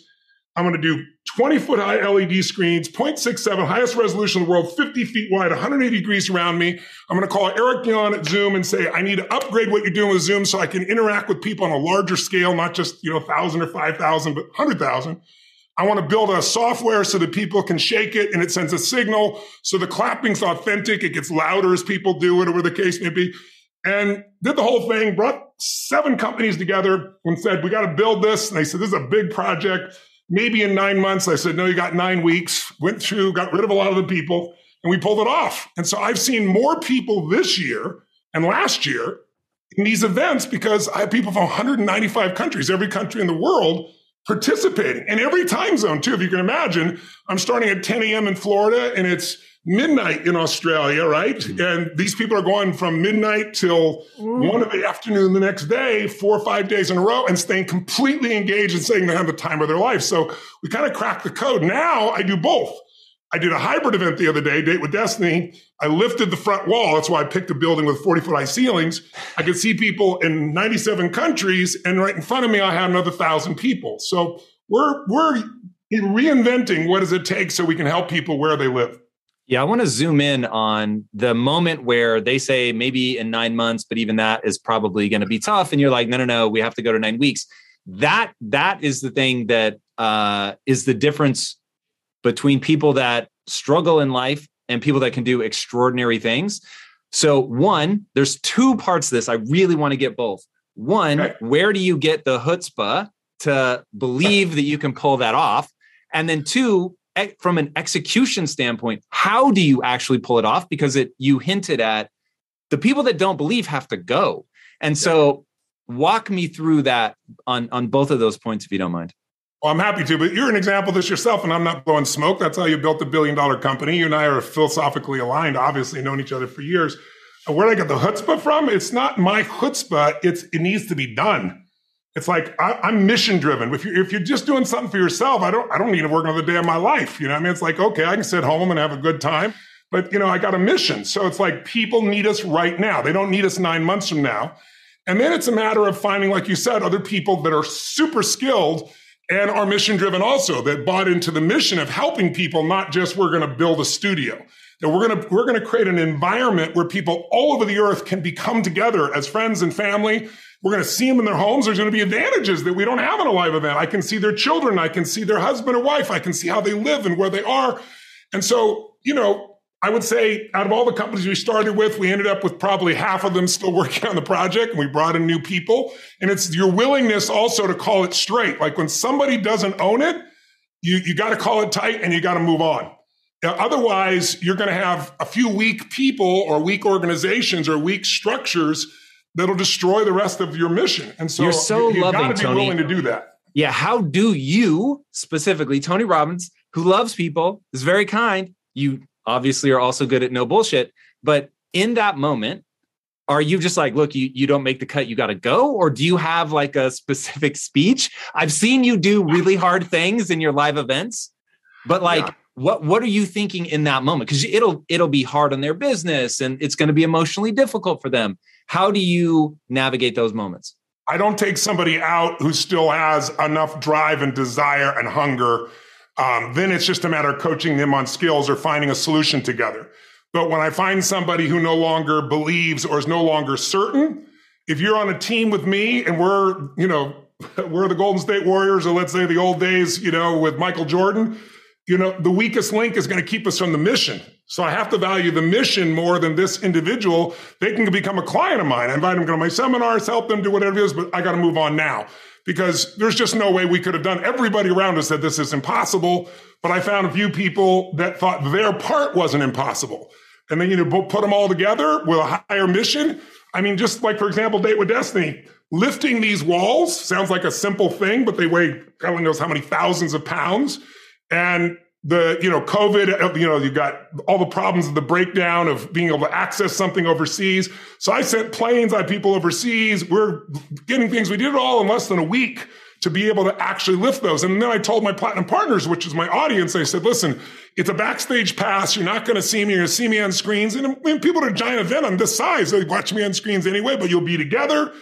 I'm going to do twenty foot high L E D screens, zero point six seven, highest resolution in the world, fifty feet wide, one hundred eighty degrees around me. I'm going to call Eric Dion at Zoom and say, I need to upgrade what you're doing with Zoom so I can interact with people on a larger scale, not just, you know, one thousand or five thousand, but one hundred thousand. I want to build a software so that people can shake it and it sends a signal. So the clapping's authentic. It gets louder as people do it, whatever the case may be. And did the whole thing, brought seven companies together and said, we got to build this. And they said, this is a big project. Maybe in nine months. I said, no, you got nine weeks. Went through, got rid of a lot of the people, and we pulled it off. And so I've seen more people this year and last year in these events because I have people from one hundred ninety-five countries, every country in the world, participating. And every time zone, too, if you can imagine. I'm starting at ten a.m. in Florida, and it's midnight in Australia, right? Mm-hmm. And these people are going from midnight till mm. one in the afternoon the next day, four or five days in a row, and staying completely engaged and saying they have the time of their life. So we kind of cracked the code. Now I do both. I did a hybrid event the other day, Date with Destiny. I lifted the front wall. That's why I picked a building with forty foot high ceilings. I could see people in ninety-seven countries, and right in front of me, I had another thousand people. So we're, we're reinventing what does it take so we can help people where they live. Yeah, I want to zoom in on the moment where they say maybe in nine months, but even that is probably going to be tough. And you're like, no, no, no, we have to go to nine weeks. That that is the thing that uh, is the difference between people that struggle in life and people that can do extraordinary things. So one, there's two parts to this. I really want to get both. One, okay. Where do you get the chutzpah to believe that you can pull that off? And then two, from an execution standpoint, how do you actually pull it off? Because it you hinted at the people that don't believe have to go. And so walk me through that on, on both of those points, if you don't mind. Well, I'm happy to, but you're an example of this yourself, and I'm not blowing smoke. That's how you built a billion dollar company. You and I are philosophically aligned, obviously known each other for years. Where did I get the chutzpah from? It's not my chutzpah. It's, it needs to be done. It's like, I, I'm mission driven. If you're, if you're just doing something for yourself, I don't, I don't need to work another day of my life. You know what I mean? It's like, okay, I can sit home and have a good time, but you know, I got a mission. So it's like, people need us right now. They don't need us nine months from now. And then it's a matter of finding, like you said, other people that are super skilled and are mission driven also, that bought into the mission of helping people, not just we're going to build a studio. That we're going to, we're going to create an environment where people all over the earth can become together as friends and family. We're going to see them in their homes. There's going to be advantages that we don't have in a live event. I can see their children. I can see their husband or wife. I can see how they live and where they are. And so, you know, I would say out of all the companies we started with, we ended up with probably half of them still working on the project, and we brought in new people. And it's your willingness also to call it straight. Like when somebody doesn't own it, you, you got to call it tight and you got to move on. Now, otherwise, you're going to have a few weak people or weak organizations or weak structures that'll destroy the rest of your mission. And so, you're so you, you loving, gotta be Tony. willing to do that. Yeah. How do you specifically, Tony Robbins, who loves people, is very kind. You obviously are also good at no bullshit, but in that moment, are you just like, look, you, you don't make the cut, you got to go? Or do you have like a specific speech? I've seen you do really hard things in your live events, but like, yeah. What what are you thinking in that moment? Because it'll it'll be hard on their business and it's going to be emotionally difficult for them. How do you navigate those moments? I don't take somebody out who still has enough drive and desire and hunger. Um, then it's just a matter of coaching them on skills or finding a solution together. But when I find somebody who no longer believes or is no longer certain, if you're on a team with me and we're, you know, we're the Golden State Warriors, or let's say the old days, you know, with Michael Jordan, you know, the weakest link is going to keep us from the mission. So I have to value the mission more than this individual. They can become a client of mine. I invite them to go to my seminars, help them do whatever it is, but I got to move on now because there's just no way we could have done. Everybody around us said this is impossible, but I found a few people that thought their part wasn't impossible. And then, you know, put them all together with a higher mission. I mean, just like, for example, Date with Destiny, lifting these walls sounds like a simple thing, but they weigh, God knows how many thousands of pounds. And the, you know, COVID, you know, you got all the problems of the breakdown of being able to access something overseas. So I sent planes, I had people overseas. We're getting things. We did it all in less than a week to be able to actually lift those. And then I told my platinum partners, which is my audience, I said, listen, it's a backstage pass. You're not going to see me. You're going to see me on screens. And I mean, people at a giant event on this size, they watch me on screens anyway, but you'll be together.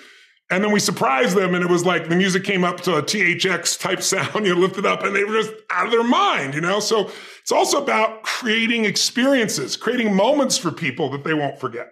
And then we surprised them, and it was like the music came up to a T H X type sound, you know, lifted up, and they were just out of their mind, you know? So it's also about creating experiences, creating moments for people that they won't forget.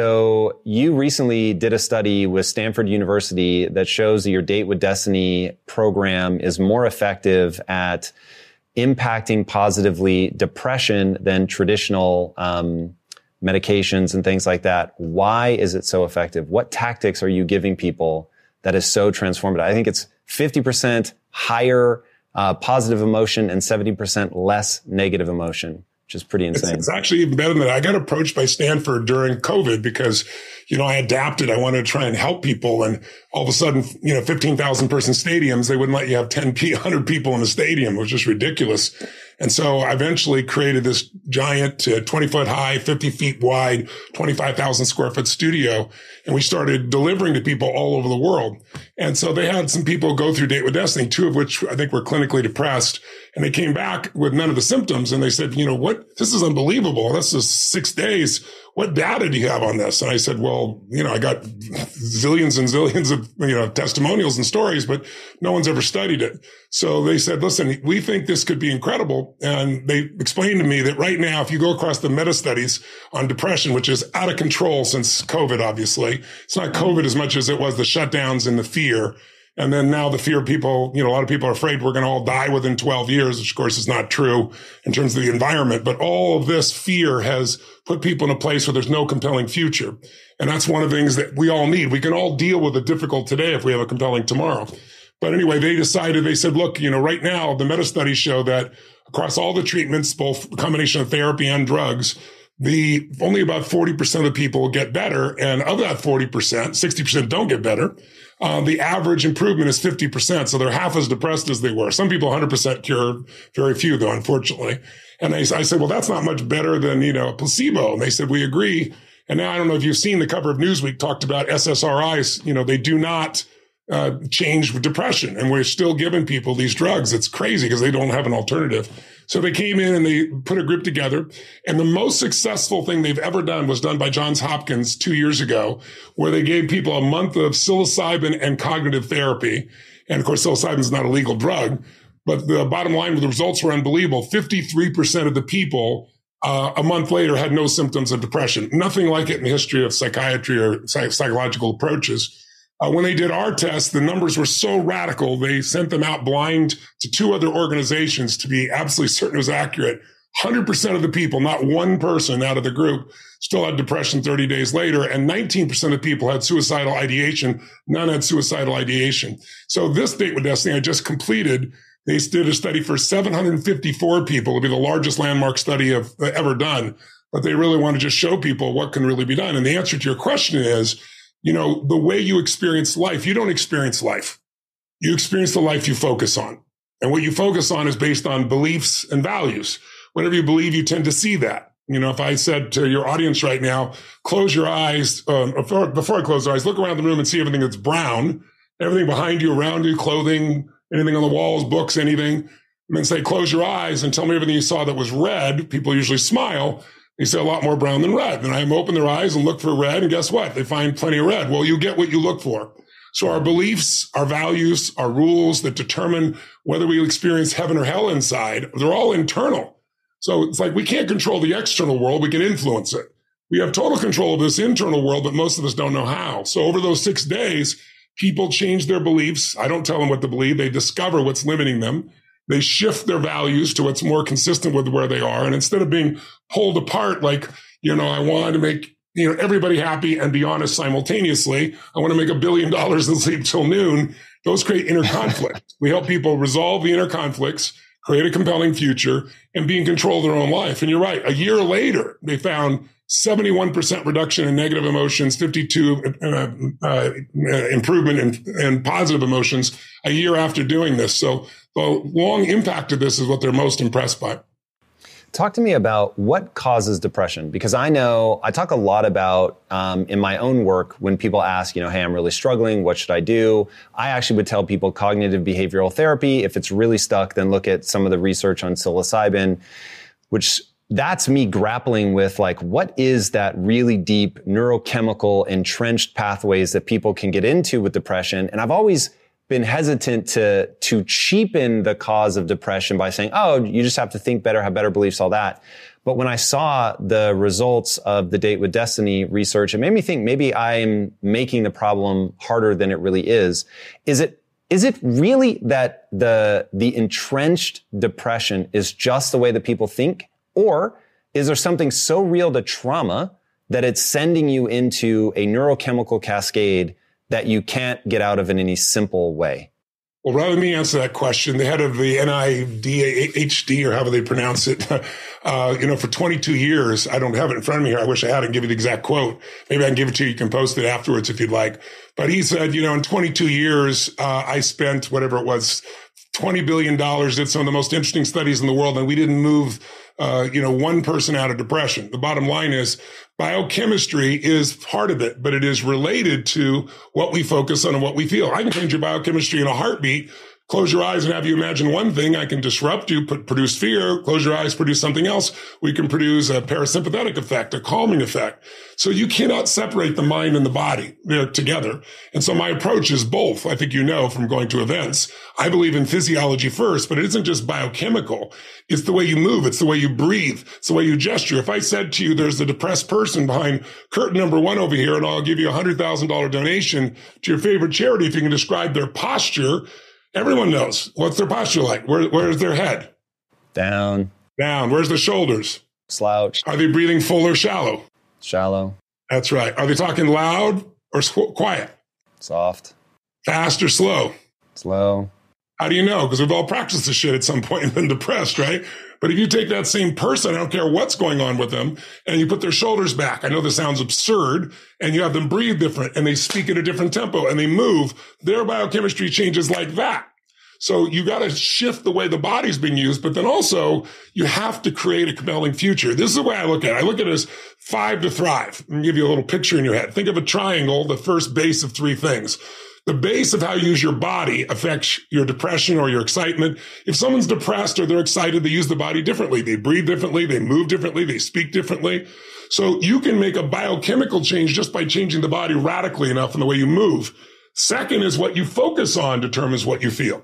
So you recently did a study with Stanford University that shows that your Date with Destiny program is more effective at impacting positively depression than traditional um, medications and things like that. Why is it so effective? What tactics are you giving people that is so transformative? I think it's fifty percent higher uh, positive emotion and seventy percent less negative emotion, which is pretty insane. It's, it's actually even better than that. I got approached by Stanford during COVID because, you know, I adapted. I wanted to try and help people. And all of a sudden, you know, fifteen thousand person stadiums, they wouldn't let you have ten, one hundred people in a stadium. It was just ridiculous. And so I eventually created this giant uh, twenty foot high, fifty feet wide, twenty-five thousand square foot studio. And we started delivering to people all over the world. And so they had some people go through Date with Destiny, two of which I think were clinically depressed. And they came back with none of the symptoms. And they said, you know what? This is unbelievable. This is six days. What data do you have on this? And I said, well, you know, I got zillions and zillions of, you know, testimonials and stories, but no one's ever studied it. So they said, listen, we think this could be incredible. And they explained to me that right now, if you go across the meta studies on depression, which is out of control since COVID, obviously, it's not COVID as much as it was the shutdowns and the fear. And then now the fear of people, you know, a lot of people are afraid we're going to all die within twelve years, which of course is not true in terms of the environment. But all of this fear has put people in a place where there's no compelling future. And that's one of the things that we all need. We can all deal with the difficult today if we have a compelling tomorrow. But anyway, they decided, they said, look, you know, right now the meta studies show that across all the treatments, both a combination of therapy and drugs, the only about forty percent of people get better. And of that forty percent, sixty percent don't get better. Uh, the average improvement is fifty percent. So they're half as depressed as they were. Some people one hundred percent cure, very few though, unfortunately. And I, I said, well, that's not much better than, you know, a placebo. And they said, we agree. And now I don't know if you've seen the cover of Newsweek talked about S S R Is. You know, they do not uh, change with depression. And we're still giving people these drugs. It's crazy because they don't have an alternative. So they came in and they put a group together. And the most successful thing they've ever done was done by Johns Hopkins two years ago, where they gave people a month of psilocybin and cognitive therapy. And of course, psilocybin is not a legal drug. But the bottom line, the results were unbelievable. fifty-three percent of the people uh, a month later had no symptoms of depression. Nothing like it in the history of psychiatry or psych- psychological approaches. Uh, when they did our test, the numbers were so radical, they sent them out blind to two other organizations to be absolutely certain it was accurate. one hundred percent of the people, not one person out of the group, still had depression thirty days later, and nineteen percent of people had suicidal ideation. None had suicidal ideation. So this Date with Destiny I just completed, they did a study for seven hundred fifty-four people. It'll be the largest landmark study I've ever done. But they really want to just show people what can really be done. And the answer to your question is, you know, the way you experience life, you don't experience life. You experience the life you focus on. And what you focus on is based on beliefs and values. Whatever you believe, you tend to see that. You know, if I said to your audience right now, close your eyes, um, before, before I close your eyes, look around the room and see everything that's brown, everything behind you, around you, clothing, anything on the walls, books, anything. And then say, close your eyes and tell me everything you saw that was red. People usually smile. They say a lot more brown than red. Then I have them open their eyes and look for red. And guess what? They find plenty of red. Well, you get what you look for. So our beliefs, our values, our rules that determine whether we experience heaven or hell inside, they're all internal. So it's like we can't control the external world. We can influence it. We have total control of this internal world, but most of us don't know how. So over those six days, people change their beliefs. I don't tell them what to believe. They discover what's limiting them. They shift their values to what's more consistent with where they are. And instead of being pulled apart, like, you know, I want to make, you know, everybody happy and be honest simultaneously. I want to make a billion dollars and sleep till noon. Those create inner conflict. We help people resolve the inner conflicts, create a compelling future, and be in control of their own life. And you're right. A year later, they found seventy-one percent reduction in negative emotions, fifty-two uh, uh, improvement in, in positive emotions a year after doing this. So the long impact of this is what they're most impressed by. Talk to me about what causes depression, because I know I talk a lot about um, in my own work when people ask, you know, hey, I'm really struggling. What should I do? I actually would tell people cognitive behavioral therapy. If it's really stuck, then look at some of the research on psilocybin, which that's me grappling with like, what is that really deep neurochemical entrenched pathways that people can get into with depression? And I've always been hesitant to, to cheapen the cause of depression by saying, oh, you just have to think better, have better beliefs, all that. But when I saw the results of the Date with Destiny research, it made me think maybe I'm making the problem harder than it really is. Is it, is it really that the, the entrenched depression is just the way that people think? Or is there something so real to trauma that it's sending you into a neurochemical cascade that you can't get out of in any simple way? Well, rather than me answer that question, the head of the N I D H D, or however they pronounce it, uh, you know, for twenty-two years, I don't have it in front of me here. I wish I had it and give you the exact quote. Maybe I can give it to you. You can post it afterwards if you'd like. But he said, you know, in twenty-two years, uh, I spent whatever it was, twenty billion dollars, did some of the most interesting studies in the world, and we didn't move Uh, you know, one person out of depression. The bottom line is biochemistry is part of it, but it is related to what we focus on and what we feel. I can change your biochemistry in a heartbeat. Close your eyes and have you imagine one thing. I can disrupt you, put, produce fear. Close your eyes, produce something else. We can produce a parasympathetic effect, a calming effect. So you cannot separate the mind and the body. They're together. And so my approach is both. I think you know from going to events. I believe in physiology first, but it isn't just biochemical. It's the way you move. It's the way you breathe. It's the way you gesture. If I said to you, there's a depressed person behind curtain number one over here, and I'll give you a one hundred thousand dollars donation to your favorite charity if you can describe their posture, everyone knows. What's their posture like? Where, where's their head? Down. Down. Where's the shoulders? Slouch. Are they breathing full or shallow? Shallow. That's right. Are they talking loud or sw- quiet? Soft. Fast or slow? Slow. How do you know? Because we've all practiced this shit at some point and been depressed, right? But if you take that same person, I don't care what's going on with them, and you put their shoulders back, I know this sounds absurd, and you have them breathe different, and they speak at a different tempo, and they move, their biochemistry changes like that. So you got to shift the way the body's being used, but then also you have to create a compelling future. This is the way I look at it. I look at it as five to thrive. I'll give you a little picture in your head. Think of a triangle, the first base of three things. The base of how you use your body affects your depression or your excitement. If someone's depressed or they're excited, they use the body differently. They breathe differently. They move differently. They speak differently. So you can make a biochemical change just by changing the body radically enough in the way you move. Second is what you focus on determines what you feel.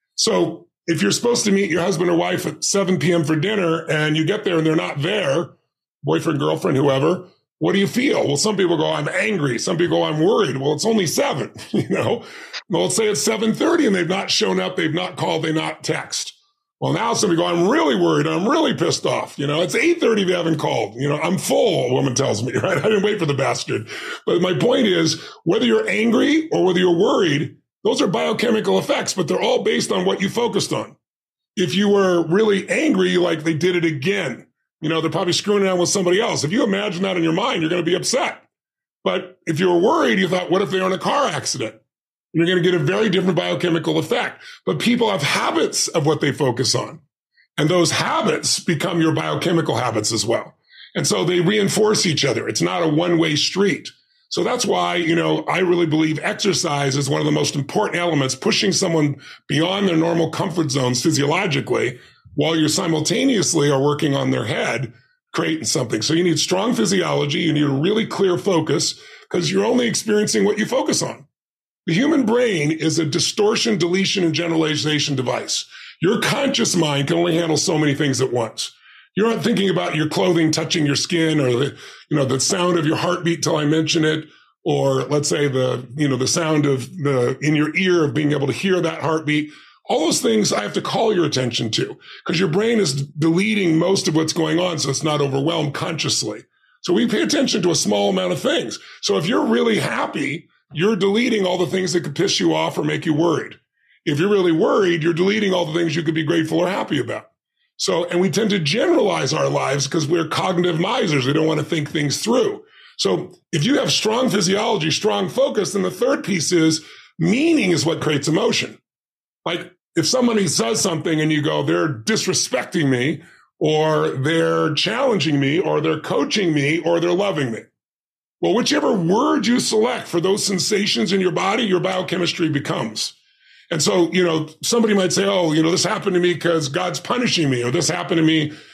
So if you're supposed to meet your husband or wife at seven p.m. for dinner and you get there and they're not there, boyfriend, girlfriend, whoever, what do you feel? Well, some people go, I'm angry. Some people go, I'm worried. Well, it's only seven, you know? Well, let's say it's seven thirty and they've not shown up. They've not called. They've not texted. Well, now somebody go, I'm really worried. I'm really pissed off. You know, it's eight thirty. They haven't called. You know, I'm full, a woman tells me, right? I didn't wait for the bastard. But my point is, whether you're angry or whether you're worried, those are biochemical effects, but they're all based on what you focused on. If you were really angry, like they did it again, you know, they're probably screwing around with somebody else. If you imagine that in your mind, you're going to be upset. But if you were worried, you thought, what if they were in a car accident? You're going to get a very different biochemical effect. But people have habits of what they focus on. And those habits become your biochemical habits as well. And so they reinforce each other. It's not a one-way street. So that's why, you know, I really believe exercise is one of the most important elements, pushing someone beyond their normal comfort zones physiologically, while you simultaneously are working on their head, creating something. So you need strong physiology. You need a really clear focus because you're only experiencing what you focus on. The human brain is a distortion, deletion, and generalization device. Your conscious mind can only handle so many things at once. You're not thinking about your clothing touching your skin or the, you know, the sound of your heartbeat till I mention it, or let's say the, you know, the sound of the in your ear of being able to hear that heartbeat. All those things I have to call your attention to because your brain is deleting most of what's going on, so it's not overwhelmed consciously. So we pay attention to a small amount of things. So if you're really happy, you're deleting all the things that could piss you off or make you worried. If you're really worried, you're deleting all the things you could be grateful or happy about. So, and we tend to generalize our lives because we're cognitive misers. We don't want to think things through. So if you have strong physiology, strong focus, then the third piece is meaning is what creates emotion. Like if somebody says something and you go, they're disrespecting me or they're challenging me or they're coaching me or they're loving me. Well, whichever word you select for those sensations in your body, your biochemistry becomes. And so, you know, somebody might say, oh, you know, this happened to me because God's punishing me, or this happened to me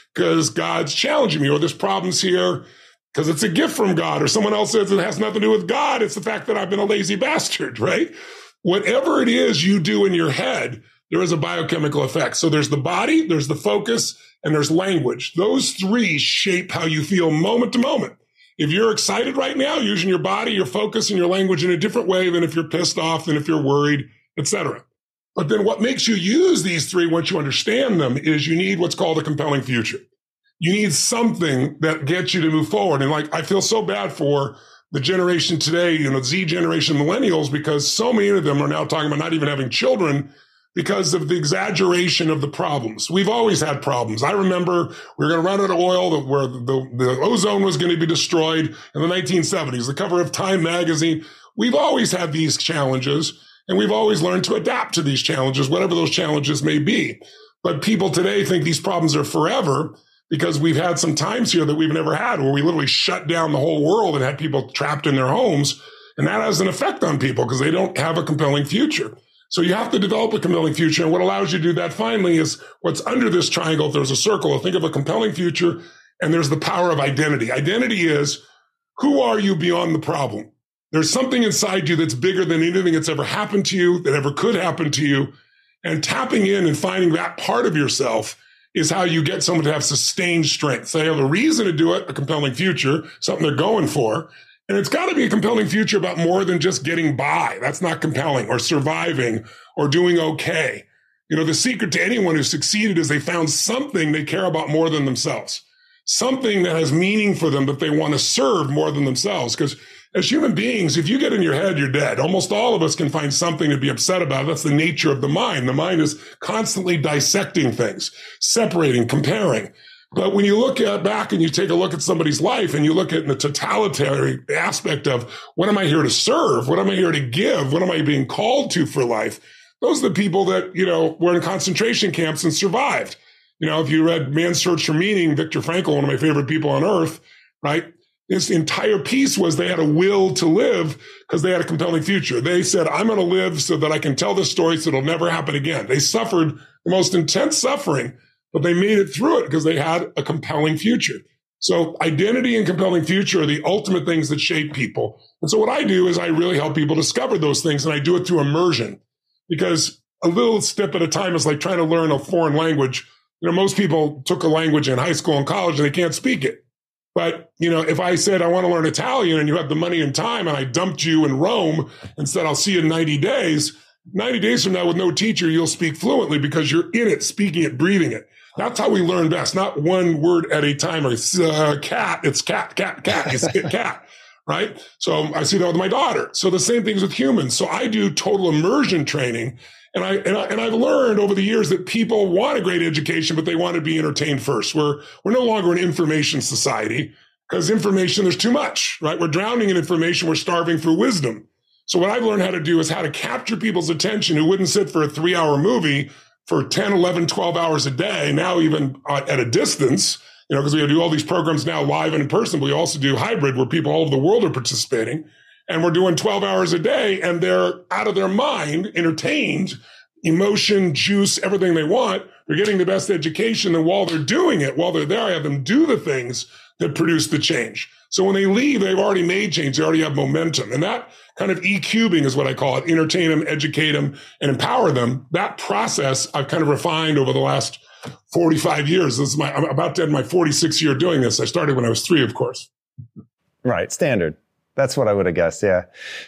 because God's challenging me, or this problem's here because it's a gift from God, or someone else says it has nothing to do with God. It's the fact that I've been a lazy bastard, right? Whatever it is you do in your head, there is a biochemical effect. So there's the body, there's the focus, and there's language. Those three shape how you feel moment to moment. If you're excited right now, using your body, your focus, and your language in a different way than if you're pissed off, than if you're worried, et cetera. But then what makes you use these three once you understand them is you need what's called a compelling future. You need something that gets you to move forward. And like, I feel so bad for the generation today, you know, Z generation millennials, because so many of them are now talking about not even having children because of the exaggeration of the problems. We've always had problems. I remember we were going to run out of oil, where the, the, the ozone was going to be destroyed in the nineteen seventies, the cover of Time magazine. We've always had these challenges, and we've always learned to adapt to these challenges, whatever those challenges may be. But people today think these problems are forever, because we've had some times here that we've never had, where we literally shut down the whole world and had people trapped in their homes. And that has an effect on people because they don't have a compelling future. So you have to develop a compelling future. And what allows you to do that finally is what's under this triangle. If there's a circle, think of a compelling future, and there's the power of identity. Identity is, who are you beyond the problem? There's something inside you that's bigger than anything that's ever happened to you, that ever could happen to you. And tapping in and finding that part of yourself is how you get someone to have sustained strength. So they have a reason to do it, a compelling future, something they're going for. And it's got to be a compelling future about more than just getting by. That's not compelling, or surviving, or doing okay. You know, the secret to anyone who succeeded is they found something they care about more than themselves, something that has meaning for them that they want to serve more than themselves. Because as human beings, if you get in your head, you're dead. Almost all of us can find something to be upset about. That's the nature of the mind. The mind is constantly dissecting things, separating, comparing. But when you look at back and you take a look at somebody's life and you look at the totalitarian aspect of, what am I here to serve? What am I here to give? What am I being called to for life? Those are the people that, you know, were in concentration camps and survived. You know, if you read Man's Search for Meaning, Viktor Frankl, one of my favorite people on earth, right? His entire piece was they had a will to live because they had a compelling future. They said, I'm going to live so that I can tell this story so it'll never happen again. They suffered the most intense suffering, but they made it through it because they had a compelling future. So identity and compelling future are the ultimate things that shape people. And so what I do is I really help people discover those things, and I do it through immersion, because a little step at a time is like trying to learn a foreign language. You know, most people took a language in high school and college and they can't speak it. But, you know, if I said, I want to learn Italian, and you have the money and time, and I dumped you in Rome and said, I'll see you in ninety days, ninety days from now with no teacher, you'll speak fluently because you're in it, speaking it, breathing it. That's how we learn best, not one word at a time. Or uh, cat, it's cat, cat, cat, it's cat, right? So I see that with my daughter. So the same things with humans. So I do total immersion training. And I, and I, and I've learned over the years that people want a great education, but they want to be entertained first. We're, we're no longer an information society, because information, there's too much, right? We're drowning in information. We're starving for wisdom. So what I've learned how to do is how to capture people's attention who wouldn't sit for a three hour movie for ten, eleven, twelve hours a day. Now, even at a distance, you know, because we do all these programs now live and in person, but we also do hybrid where people all over the world are participating. And we're doing twelve hours a day, and they're out of their mind, entertained, emotion, juice, everything they want. They're getting the best education. And while they're doing it, while they're there, I have them do the things that produce the change. So when they leave, they've already made change. They already have momentum. And that kind of E-cubing is what I call it. Entertain them, educate them, and empower them. That process I've kind of refined over the last forty-five years. This is my, I'm about to end my forty-sixth year doing this. I started when I was three, of course. Right. Standard. That's what I would have guessed. Yeah.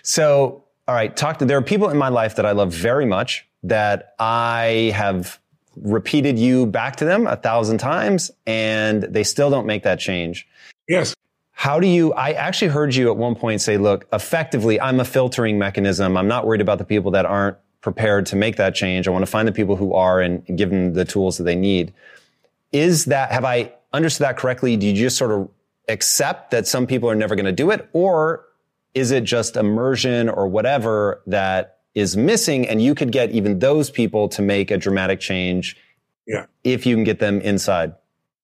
So, all right. Talk to, there are people in my life that I love very much that I have repeated you back to them a thousand times, and they still don't make that change. Yes. How do you, I actually heard you at one point say, look, effectively, I'm a filtering mechanism. I'm not worried about the people that aren't prepared to make that change. I want to find the people who are and give them the tools that they need. Is that, have I understood that correctly? Do you just sort of accept that some people are never going to do it? Or is it just immersion or whatever that is missing, and you could get even those people to make a dramatic change yeah. if you can get them inside?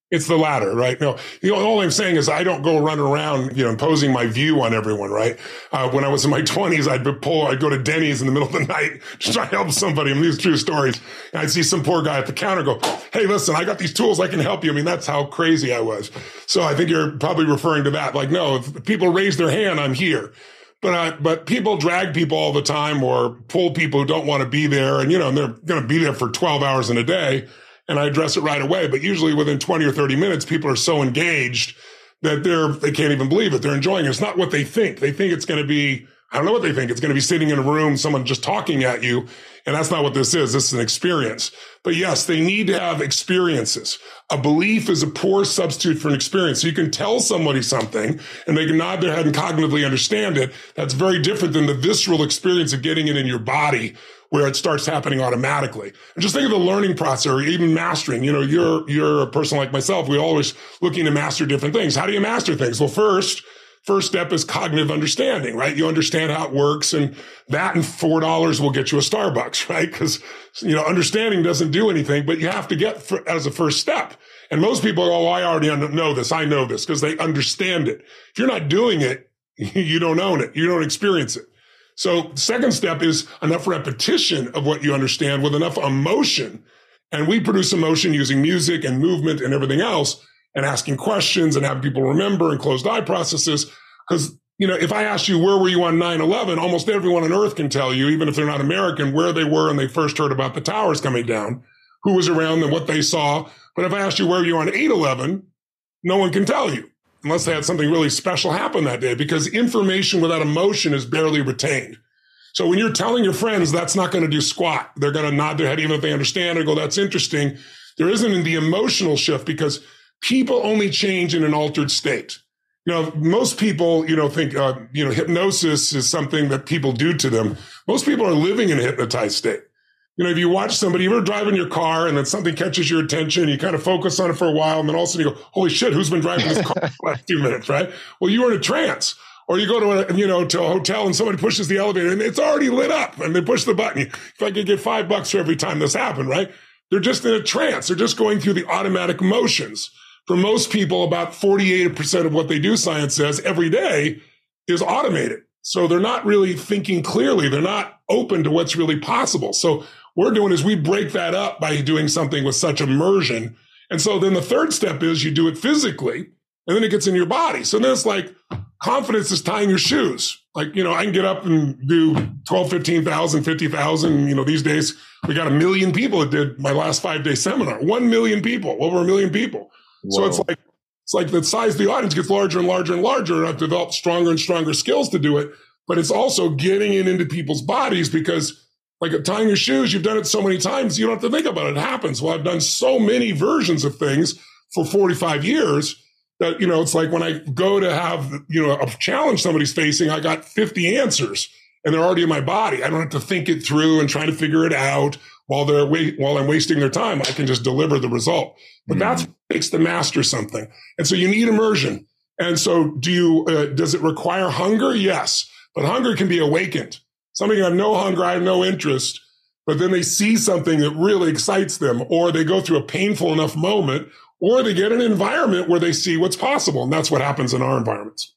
It's the latter, right? No, you know, all I'm saying is I don't go run around, you know, imposing my view on everyone, right? Uh, when I was in my twenties, I'd pull, I'd go to Denny's in the middle of the night to try to help somebody. And these true stories. And I'd see some poor guy at the counter go, hey, listen, I got these tools. I can help you. I mean, that's how crazy I was. So I think you're probably referring to that. Like, no, if people raise their hand, I'm here. But, uh, but people drag people all the time or pull people who don't want to be there. And, you know, and they're going to be there for twelve hours in a day. And I address it right away. But usually within twenty or thirty minutes, people are so engaged that they're, they can't even believe it. They're enjoying it. It's not what they think. They think it's going to be, I don't know what they think. It's going to be sitting in a room, someone just talking at you. And that's not what this is. This is an experience. But yes, they need to have experiences. A belief is a poor substitute for an experience. So you can tell somebody something and they can nod their head and cognitively understand it. That's very different than the visceral experience of getting it in your body, where it starts happening automatically. And just think of the learning process or even mastering. You know, you're, you're a person like myself. We're always looking to master different things. How do you master things? Well, first, first step is cognitive understanding, right? You understand how it works, and that and four dollars will get you a Starbucks, right? Because, you know, understanding doesn't do anything, but you have to get for, as a first step. And most people go, oh, I already know this. I know this, because they understand it. If you're not doing it, you don't own it. You don't experience it. So second step is enough repetition of what you understand with enough emotion. And we produce emotion using music and movement and everything else, and asking questions and having people remember and closed eye processes. Because, you know, if I ask you, where were you on nine eleven? Almost everyone on earth can tell you, even if they're not American, where they were when they first heard about the towers coming down, who was around and what they saw. But if I asked you, where were you on eight eleven? No one can tell you, unless they had something really special happen that day, because information without emotion is barely retained. So when you're telling your friends, that's not going to do squat. They're going to nod their head even if they understand or go, that's interesting. There isn't the emotional shift, because people only change in an altered state. You know, most people, you know, think, uh, you know, hypnosis is something that people do to them. Most people are living in a hypnotized state. You know, if you watch somebody, you ever drive in your car and then something catches your attention, you kind of focus on it for a while, and then all of a sudden you go, holy shit, who's been driving this car for the last few minutes, right? Well, you were in a trance. Or you go to a, you know, to a hotel and somebody pushes the elevator and it's already lit up and they push the button. If I could get five bucks for every time this happened, right? They're just in a trance. They're just going through the automatic motions. For most people, about forty-eight percent of what they do, science says, every day is automated. So they're not really thinking clearly. They're not open to what's really possible. So what we're doing is we break that up by doing something with such immersion. And so then the third step is you do it physically, and then it gets in your body. So then it's like confidence is tying your shoes. Like, you know, I can get up and do twelve, fifteen thousand, fifty thousand. You know, these days we got a million people that did my last five day seminar, one million people, over a million people. Whoa. So it's like, it's like the size of the audience gets larger and larger and larger. And I've developed stronger and stronger skills to do it, but it's also getting it into people's bodies, because like tying your shoes, you've done it so many times, you don't have to think about it. It happens. Well, I've done so many versions of things for forty-five years that, you know, it's like when I go to have, you know, a challenge somebody's facing, I got fifty answers and they're already in my body. I don't have to think it through and try to figure it out while they're wait, while I'm wasting their time. I can just deliver the result. But mm-hmm. that's what it takes to master something. And so you need immersion. And so do you, uh, does it require hunger? Yes. But hunger can be awakened. Somebody can have no hunger, I have no interest, but then they see something that really excites them, or they go through a painful enough moment, or they get an environment where they see what's possible. And that's what happens in our environments.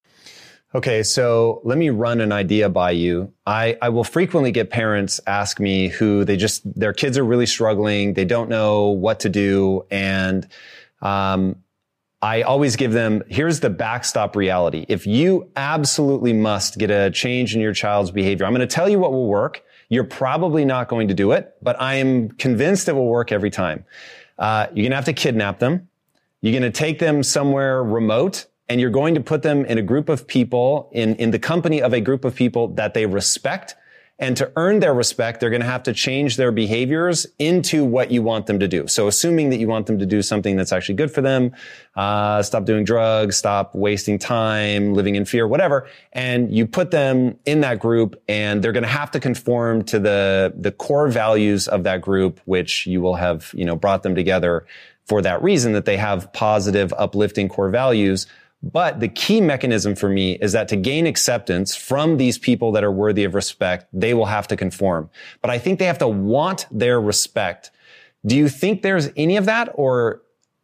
Okay, so let me run an idea by you. I, I will frequently get parents ask me who they just, their kids are really struggling. They don't know what to do. And um, I always give them, here's the backstop reality. If you absolutely must get a change in your child's behavior, I'm going to tell you what will work. You're probably not going to do it, but I am convinced it will work every time. Uh, you're going to have to kidnap them. You're going to take them somewhere remote, and you're going to put them in a group of people, in, in the company of a group of people that they respect. And to earn their respect, they're going to have to change their behaviors into what you want them to do. So assuming that you want them to do something that's actually good for them, uh, stop doing drugs, stop wasting time, living in fear, whatever. And you put them in that group, and they're going to have to conform to the, the core values of that group, which you will have, you know, brought them together for that reason, that they have positive, uplifting core values. But the key mechanism for me is that to gain acceptance from these people that are worthy of respect, they will have to conform. But I think they have to want their respect. Do you think there's any of that, or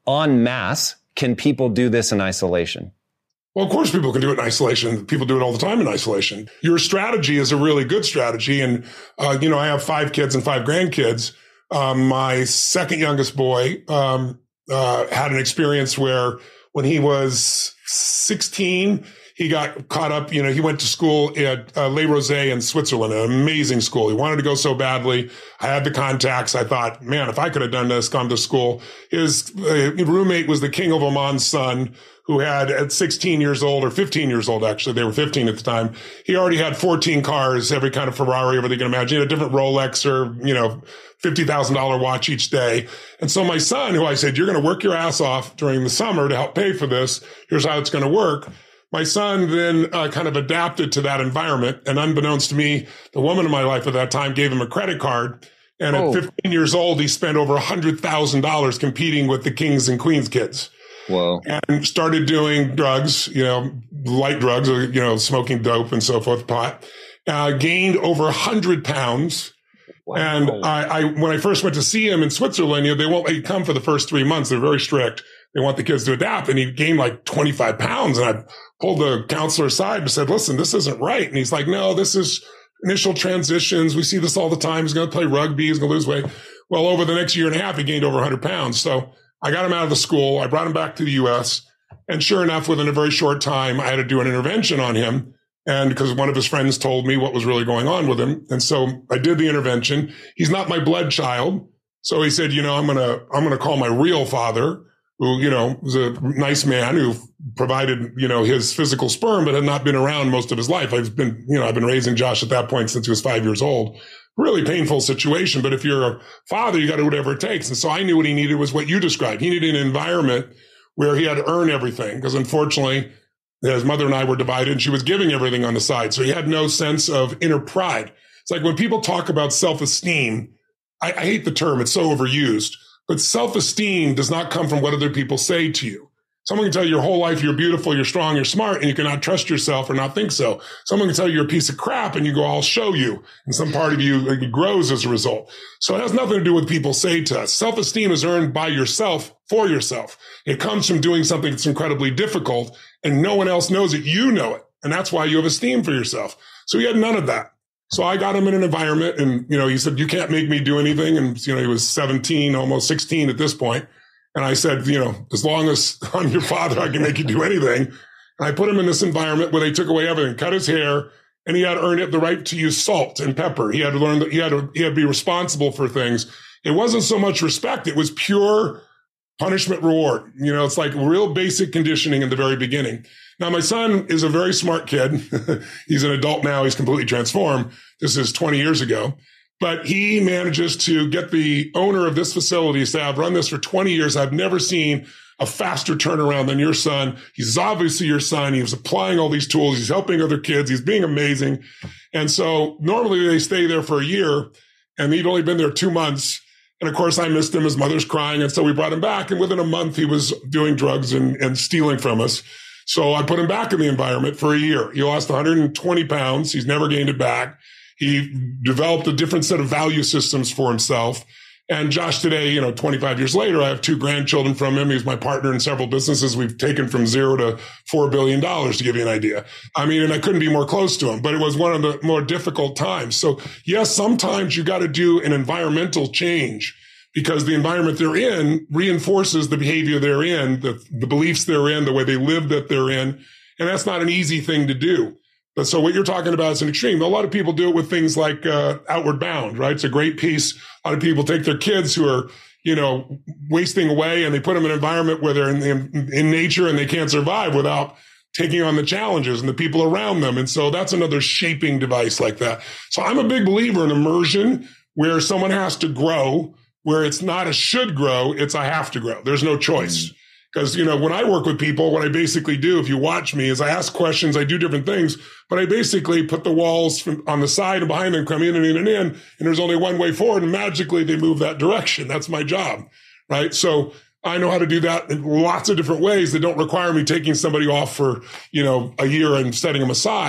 en masse, can people do this in isolation? Well, of course, people can do it in isolation. People do it all the time in isolation. Your strategy is a really good strategy. And, uh, you know, I have five kids and five grandkids. Um, my second youngest boy um, uh, had an experience where when he was sixteen, he got caught up. You know, he went to school at uh, Le Rosey in Switzerland, an amazing school. He wanted to go so badly. I had the contacts. I thought, man, if I could have done this, gone to school. His uh, roommate was the King of Oman's son, who had at sixteen years old or fifteen years old, actually, they were fifteen at the time. He already had fourteen cars, every kind of Ferrari, everything you can imagine, a different Rolex or, you know, fifty thousand dollars watch each day. And so my son, who I said, you're going to work your ass off during the summer to help pay for this. Here's how it's going to work. My son then uh, kind of adapted to that environment. And unbeknownst to me, the woman in my life at that time gave him a credit card. And oh. at fifteen years old, he spent over one hundred thousand dollars competing with the Kings and Queens kids. Whoa. And started doing drugs, you know, light drugs, you know, smoking dope and so forth, pot. Uh, gained over one hundred pounds. Wow. And I, I, when I first went to see him in Switzerland, you know, they won't let you come for the first three months. They're very strict. They want the kids to adapt. And he gained like twenty-five pounds. And I pulled the counselor aside and said, listen, this isn't right. And he's like, no, this is initial transitions. We see this all the time. He's going to play rugby. He's going to lose weight. Well, over the next year and a half, he gained over one hundred pounds. So I got him out of the school. I brought him back to the U S. And sure enough, within a very short time, I had to do an intervention on him. And because one of his friends told me what was really going on with him. And so I did the intervention. He's not my blood child. So he said, you know, I'm going to, I'm going to call my real father, who, you know, was a nice man who provided, you know, his physical sperm, but had not been around most of his life. I've been, you know, I've been raising Josh at that point since he was five years old. Really painful situation. But if you're a father, you got to do whatever it takes. And so I knew what he needed was what you described. He needed an environment where he had to earn everything, because unfortunately his mother and I were divided and she was giving everything on the side. So he had no sense of inner pride. It's like when people talk about self-esteem, I, I hate the term. It's so overused, but self-esteem does not come from what other people say to you. Someone can tell you your whole life you're beautiful, you're strong, you're smart, and you cannot trust yourself or not think so. Someone can tell you you're a piece of crap and you go, I'll show you. And some part of you like, grows as a result. So it has nothing to do with what people say to us. Self-esteem is earned by yourself for yourself. It comes from doing something that's incredibly difficult and no one else knows it. You know it. And that's why you have esteem for yourself. So he had none of that. So I got him in an environment and, you know, he said, you can't make me do anything. And, you know, he was seventeen, almost sixteen at this point. And I said, you know, as long as I'm your father, I can make you do anything. And I put him in this environment where they took away everything, cut his hair, and he had to earn it the right to use salt and pepper. He had to learn that he had to, he had to be responsible for things. It wasn't so much respect. It was pure punishment reward. You know, it's like real basic conditioning in the very beginning. Now, my son is a very smart kid. He's an adult now. He's completely transformed. This is twenty years ago. But he manages to get the owner of this facility to say, I've run this for twenty years. I've never seen a faster turnaround than your son. He's obviously your son. He was applying all these tools. He's helping other kids. He's being amazing. And so normally they stay there for a year, and he'd only been there two months. And of course, I missed him. His mother's crying. And so we brought him back. And within a month, he was doing drugs and, and stealing from us. So I put him back in the environment for a year. He lost one hundred twenty pounds. He's never gained it back. He developed a different set of value systems for himself. And Josh today, you know, twenty-five years later, I have two grandchildren from him. He's my partner in several businesses. We've taken from zero to four billion dollars, to give you an idea. I mean, and I couldn't be more close to him, but it was one of the more difficult times. So yes, sometimes you got to do an environmental change because the environment they're in reinforces the behavior they're in, the, the beliefs they're in, the way they live that they're in. And that's not an easy thing to do. But so what you're talking about is an extreme. A lot of people do it with things like uh, Outward Bound, right? It's a great piece. A lot of people take their kids who are, you know, wasting away and they put them in an environment where they're in, in, in nature and they can't survive without taking on the challenges and the people around them. And so that's another shaping device like that. So I'm a big believer in immersion where someone has to grow, where it's not a should grow, it's a have to grow. There's no choice. Because, you know, when I work with people, what I basically do, if you watch me, is I ask questions, I do different things, but I basically put the walls from, on the side and behind them, come in and in and in, and there's only one way forward, and magically they move that direction. That's my job, right? So I know how to do that in lots of different ways that don't require me taking somebody off for, you know, a year and setting them aside.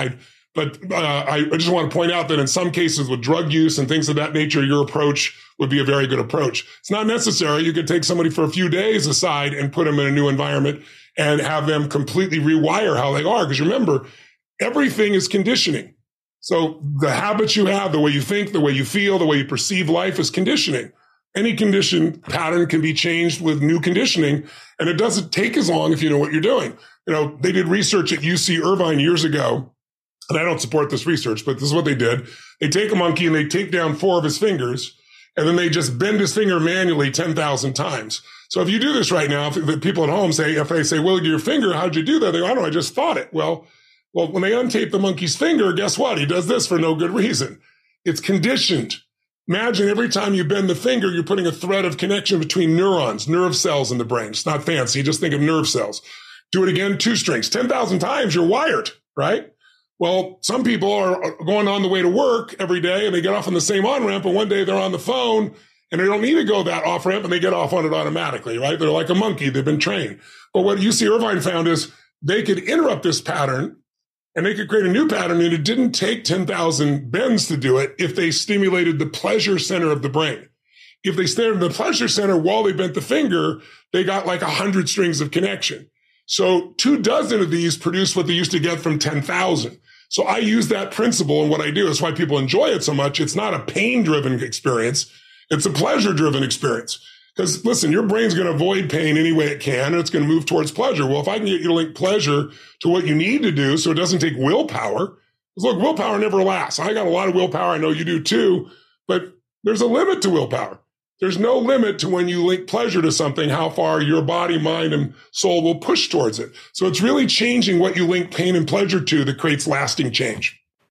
But uh, I, I just want to point out that in some cases with drug use and things of that nature, your approach would be a very good approach. It's not necessary. You could take somebody for a few days aside and put them in a new environment and have them completely rewire how they are. Because remember, everything is conditioning. So the habits you have, the way you think, the way you feel, the way you perceive life is conditioning. Any condition pattern can be changed with new conditioning, and it doesn't take as long if you know what you're doing. You know, they did research at U C Irvine years ago, and I don't support this research, but this is what they did. They take a monkey and they take down four of his fingers, and then they just bend his finger manually ten thousand times. So if you do this right now, if the people at home say, if they say, well, your finger, how'd you do that? They go, I don't know, I just thought it. Well, well, when they untape the monkey's finger, guess what? He does this for no good reason. It's conditioned. Imagine every time you bend the finger, you're putting a thread of connection between neurons, nerve cells in the brain. It's not fancy. Just think of nerve cells. Do it again, two strings. ten thousand times, you're wired, right? Well, some people are going on the way to work every day and they get off on the same on-ramp, and one day they're on the phone and they don't need to go that off-ramp and they get off on it automatically, right? They're like a monkey. They've been trained. But what U C Irvine found is they could interrupt this pattern and they could create a new pattern, and it didn't take ten thousand bends to do it if they stimulated the pleasure center of the brain. If they stayed in the pleasure center while they bent the finger, they got like one hundred strings of connection. So two dozen of these produce what they used to get from ten thousand. So I use that principle in what I do. That's why people enjoy it so much. It's not a pain-driven experience. It's a pleasure-driven experience. Because listen, your brain's going to avoid pain any way it can, and it's going to move towards pleasure. Well, if I can get you to link pleasure to what you need to do so it doesn't take willpower, because look, willpower never lasts. I got a lot of willpower. I know you do too, but there's a limit to willpower. There's no limit to when you link pleasure to something, how far your body, mind, and soul will push towards it. So it's really changing what you link pain and pleasure to that creates lasting change.